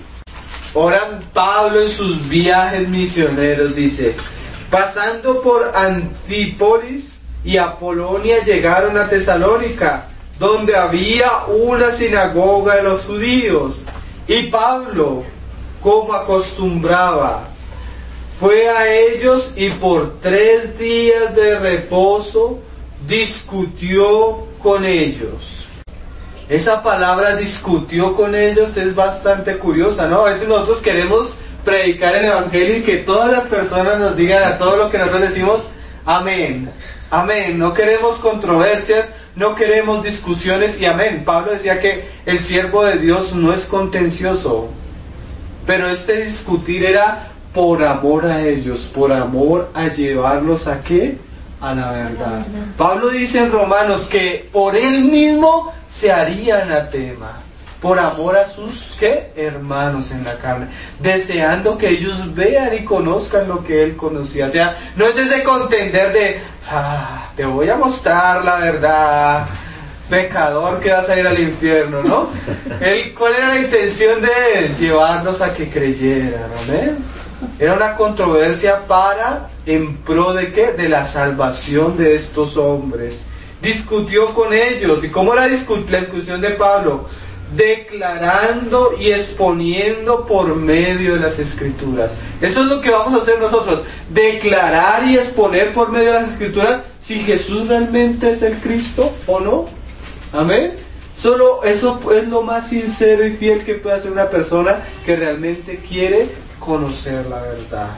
ahora Pablo en sus viajes misioneros, dice, pasando por Anfípolis y Apolonia llegaron a Tesalónica, donde había una sinagoga de los judíos. Y Pablo, como acostumbraba, fue a ellos y por 3 días de reposo discutió con ellos. Esa palabra discutió con ellos es bastante curiosa, ¿no? A veces nosotros queremos predicar el evangelio y que todas las personas nos digan a todo lo que nosotros decimos, amén, amén. No queremos controversias, no queremos discusiones y amén. Pablo decía que el siervo de Dios no es contencioso, pero este discutir era por amor a ellos, por amor a llevarlos a ¿qué? A la verdad. Pablo dice en Romanos que por él mismo se haría anatema, por amor a sus ¿qué? Hermanos en la carne, deseando que ellos vean y conozcan lo que él conocía. O sea, no es ese contender de te voy a mostrar la verdad, pecador que vas a ir al infierno, ¿no? ¿Cuál era la intención de él? Llevarlos a que creyeran, ¿amén? Era una controversia en pro de ¿qué? De la salvación de estos hombres. Discutió con ellos. ¿Y cómo era la discusión de Pablo? Declarando y exponiendo por medio de las Escrituras. Eso es lo que vamos a hacer nosotros. Declarar y exponer por medio de las Escrituras si Jesús realmente es el Cristo o no. Amén. Solo eso es lo más sincero y fiel que puede hacer una persona que realmente quiere conocer la verdad.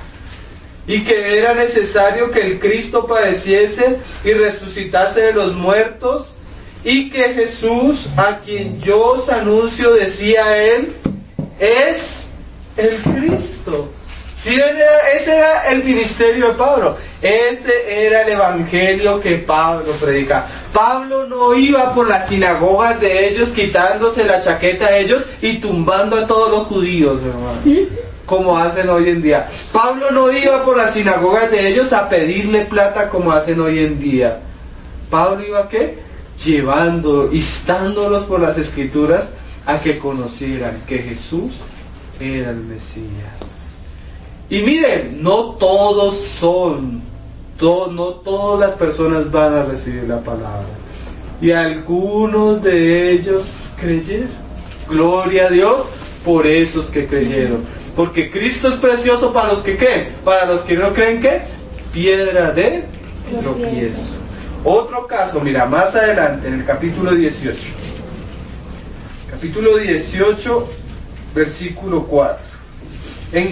Y que era necesario que el Cristo padeciese y resucitase de los muertos, y que Jesús, a quien yo os anuncio, decía él, es el Cristo. Sí, ese era el ministerio de Pablo, ese era el evangelio que Pablo predicaba. Pablo no iba por las sinagogas de ellos quitándose la chaqueta de ellos y tumbando a todos los judíos, hermano, como hacen hoy en día. Pablo no iba por las sinagogas de ellos a pedirle plata como hacen hoy en día. Pablo iba ¿a qué? Llevando, instándolos por las Escrituras a que conocieran que Jesús era el Mesías. Y miren, no todas las personas van a recibir la palabra. Y algunos de ellos creyeron. Gloria a Dios por esos que creyeron. Porque Cristo es precioso para los que creen. Para los que no creen, ¿qué? Piedra de tropiezo. Otro caso, mira, más adelante, en el capítulo 18. Capítulo 18, versículo 4. En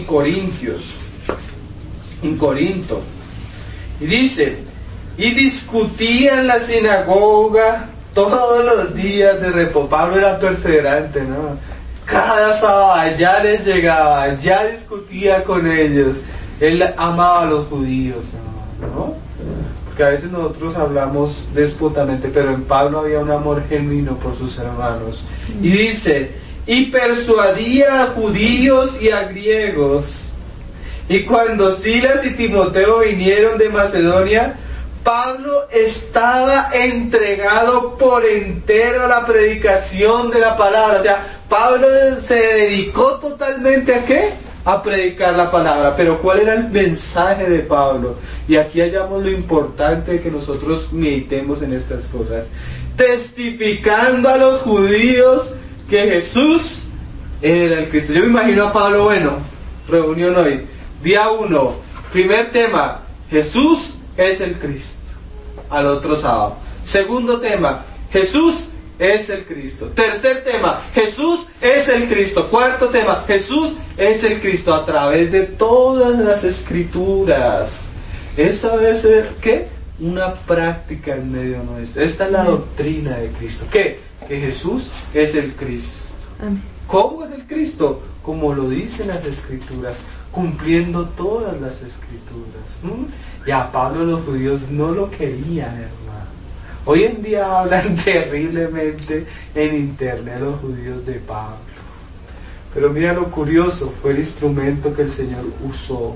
Corinto. Y dice, y discutían en la sinagoga todos los días de reposo. Pablo era perseverante, ¿no? Cada sábado ya les llegaba, ya discutía con ellos. Él amaba a los judíos, ¿no? Porque a veces nosotros hablamos déspotamente, pero en Pablo había un amor genuino por sus hermanos. Y dice, y persuadía a judíos y a griegos. Y cuando Silas y Timoteo vinieron de Macedonia, Pablo estaba entregado por entero a la predicación de la palabra. O sea, Pablo se dedicó totalmente ¿a qué? a predicar la palabra. Pero ¿cuál era el mensaje de Pablo? Y aquí hallamos lo importante de que nosotros meditemos en estas cosas. Testificando a los judíos que Jesús era el Cristo. Yo me imagino a Pablo, bueno, reunión hoy, día 1, primer tema, Jesús es el Cristo, al otro sábado. Segundo tema, Jesús es el Cristo. Tercer tema, Jesús es el Cristo. Cuarto tema, Jesús es el Cristo a través de todas las escrituras. Esa debe ser, ¿qué? Una práctica en medio nuestro. Esta es la doctrina de Cristo. ¿Qué? Que Jesús es el Cristo. Amén. ¿Cómo es el Cristo? Como lo dicen las escrituras, cumpliendo todas las escrituras. Y a Pablo los judíos no lo querían, hermano. Hoy en día hablan terriblemente en internet los judíos de Pablo. Pero mira lo curioso, fue el instrumento que el Señor usó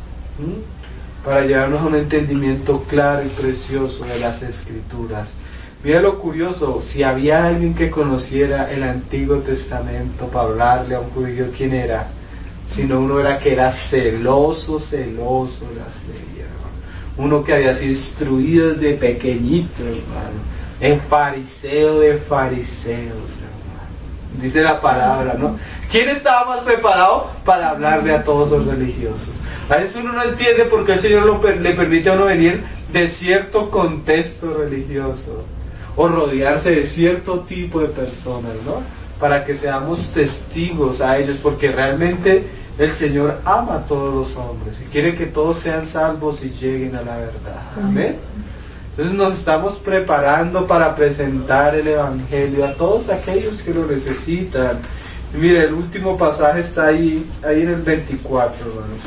para llevarnos a un entendimiento claro y precioso de las escrituras. Mira lo curioso, si había alguien que conociera el Antiguo Testamento para hablarle a un judío, ¿quién era? Sino uno era que era celoso las leía, hermano. Uno que había sido instruido desde pequeñito, hermano. Es fariseo de fariseos, hermano. Dice la palabra, ¿no? ¿Quién estaba más preparado para hablarle a todos los religiosos? A veces uno no entiende por qué el Señor le permite a uno venir de cierto contexto religioso o rodearse de cierto tipo de personas, ¿no? Para que seamos testigos a ellos, porque realmente el Señor ama a todos los hombres y quiere que todos sean salvos y lleguen a la verdad. Amén. Entonces nos estamos preparando para presentar el Evangelio a todos aquellos que lo necesitan. Y mire, el último pasaje está ahí en el 24, hermanos.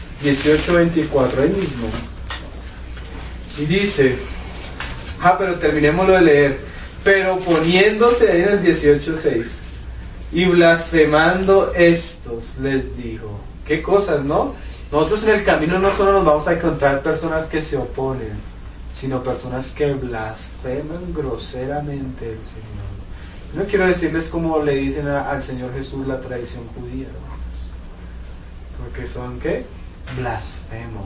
18-24, ahí mismo. Y dice, pero terminémoslo de leer. Pero poniéndose ahí en el 18:6 y blasfemando estos, les dijo, ¿qué cosas, no? Nosotros en el camino no solo nos vamos a encontrar personas que se oponen, sino personas que blasfeman groseramente el Señor. Yo no quiero decirles como le dicen al Señor Jesús la tradición judía, ¿no? Porque son, ¿qué? Blasfemos.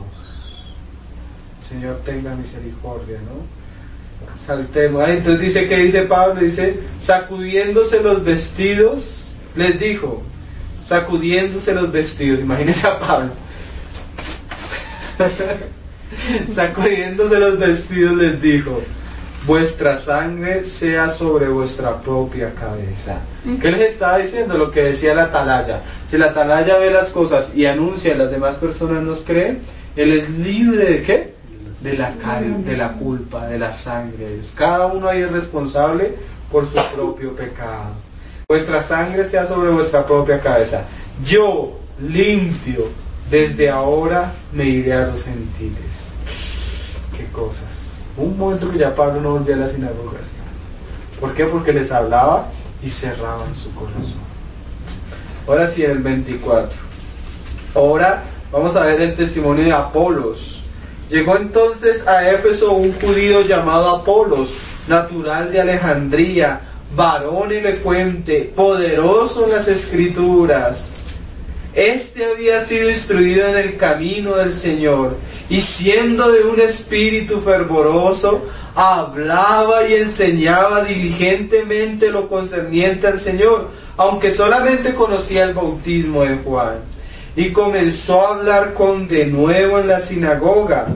Señor tenga misericordia, ¿no? Saltemos. Entonces dice, ¿qué dice Pablo? Dice, sacudiéndose los vestidos, les dijo, sacudiéndose los vestidos, imagínense a Pablo. Sacudiéndose los vestidos les dijo, vuestra sangre sea sobre vuestra propia cabeza. ¿Qué les estaba diciendo? Lo que decía la atalaya. Si la atalaya ve las cosas y anuncia a las demás personas nos creen, él es libre ¿de qué? De la culpa, de la sangre de Dios. Cada uno ahí es responsable por su propio pecado. Vuestra sangre sea sobre vuestra propia cabeza. Yo, limpio, desde ahora me iré a los gentiles. Qué cosas. Un momento que ya Pablo no volvía a las sinagogas. ¿Por qué? Porque les hablaba y cerraban su corazón. Ahora sí, el 24. Ahora vamos a ver el testimonio de Apolos. Llegó entonces a Éfeso un judío llamado Apolos, natural de Alejandría, varón elocuente, poderoso en las escrituras. Este había sido instruido en el camino del Señor, y siendo de un espíritu fervoroso, hablaba y enseñaba diligentemente lo concerniente al Señor, aunque solamente conocía el bautismo de Juan. Y comenzó a hablar con denuedo en la sinagoga.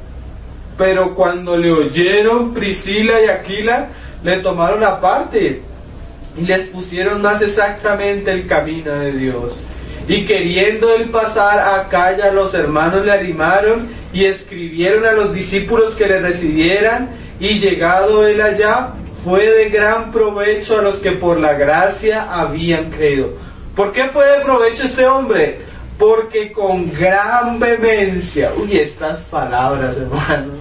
Pero cuando le oyeron Priscila y Aquila, le tomaron aparte y les pusieron más exactamente el camino de Dios. Y queriendo él pasar a Acaya, los hermanos le animaron y escribieron a los discípulos que le recibieran, y llegado él allá, fue de gran provecho a los que por la gracia habían creído. ¿Por qué fue de provecho este hombre? Porque con gran vehemencia, estas palabras, hermano,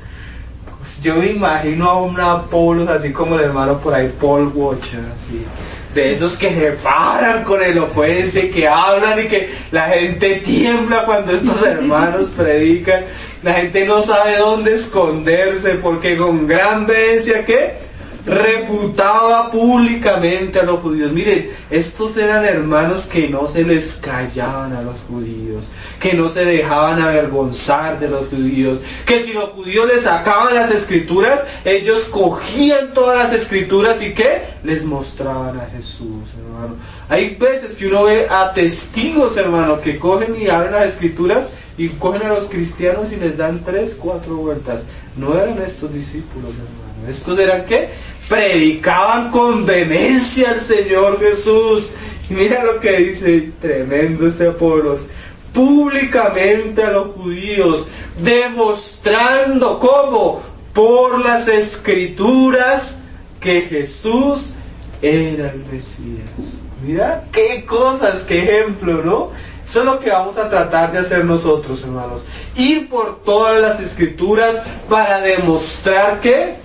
pues yo me imagino a un Apolos así como el hermano por ahí, Paul Watcher, así, de esos que se paran con elocuencia, que hablan y que la gente tiembla cuando estos hermanos predican, la gente no sabe dónde esconderse, porque con gran vehemencia, ¿qué? refutaba públicamente a los judíos. Miren, estos eran hermanos que no se les callaban a los judíos, que no se dejaban avergonzar de los judíos, que si los judíos les sacaban las escrituras, ellos cogían todas las escrituras y ¿qué? Les mostraban a Jesús, hermano. Hay veces que uno ve a testigos, hermano, que cogen y abren las escrituras y cogen a los cristianos y les dan 3, 4 vueltas. No eran estos discípulos, hermano. Estos eran ¿qué? Predicaban con vehemencia al Señor Jesús. Y mira lo que dice, tremendo este Apolos. Públicamente a los judíos, demostrando cómo por las escrituras que Jesús era el Mesías. Mira qué cosas, qué ejemplo, ¿no? Eso es lo que vamos a tratar de hacer nosotros, hermanos. Ir por todas las escrituras para demostrar que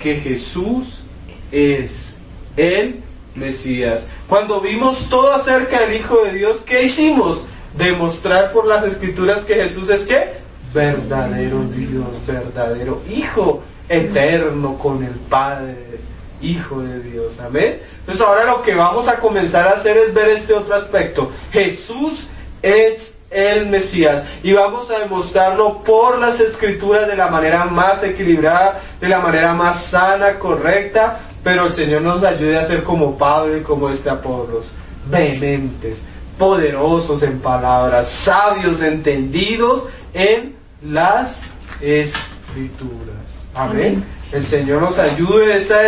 Jesús es el Mesías. Cuando vimos todo acerca del Hijo de Dios, ¿qué hicimos? Demostrar por las escrituras que Jesús es ¿qué? Verdadero Dios, verdadero Hijo eterno con el Padre, Hijo de Dios. Amén. Entonces ahora lo que vamos a comenzar a hacer es ver este otro aspecto. Jesús es el Mesías y vamos a demostrarlo por las escrituras de la manera más equilibrada, de la manera más sana, correcta, pero el Señor nos ayude a ser como Pablo y como este Apolos, vehementes, poderosos en palabras, sabios, entendidos en las escrituras. Amén. El Señor nos ayude. Esta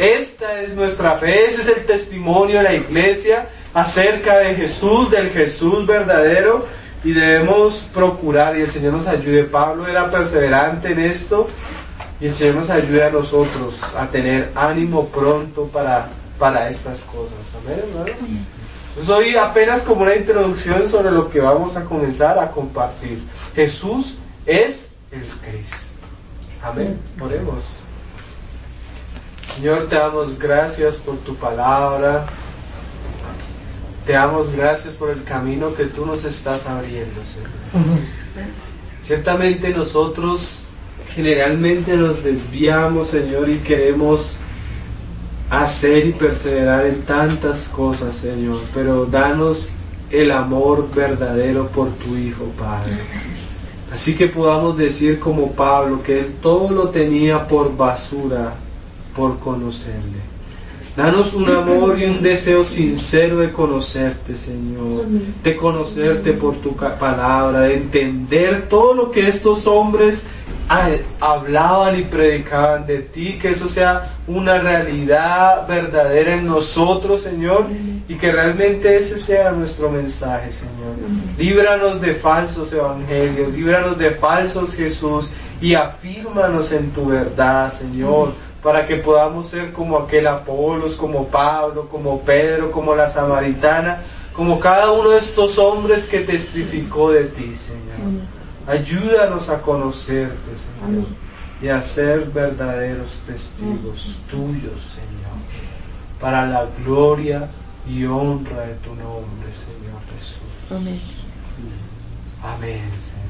es nuestra fe, ese es el testimonio de la iglesia acerca de Jesús, del Jesús verdadero, y debemos procurar, y el Señor nos ayude. Pablo era perseverante en esto, y el Señor nos ayude a nosotros a tener ánimo pronto para estas cosas. Amén, hermano. Entonces hoy apenas como una introducción sobre lo que vamos a comenzar a compartir. Jesús es el Cristo. Amén. Oremos. Señor, te damos gracias por tu palabra. Te damos gracias por el camino que tú nos estás abriendo, Señor. Ciertamente nosotros generalmente nos desviamos, Señor, y queremos hacer y perseverar en tantas cosas, Señor, pero danos el amor verdadero por tu Hijo, Padre. Así que podamos decir como Pablo, que él todo lo tenía por basura, por conocerle. Danos un amor y un deseo sincero de conocerte, Señor, de conocerte por tu palabra, de entender todo lo que estos hombres hablaban y predicaban de ti, que eso sea una realidad verdadera en nosotros, Señor, y que realmente ese sea nuestro mensaje, Señor. Líbranos de falsos evangelios, líbranos de falsos Jesús, y afírmanos en tu verdad, Señor, para que podamos ser como aquel Apolos, como Pablo, como Pedro, como la samaritana, como cada uno de estos hombres que testificó de ti, Señor. Ayúdanos a conocerte, Señor, y a ser verdaderos testigos tuyos, Señor, para la gloria y honra de tu nombre, Señor Jesús. Amén, Señor.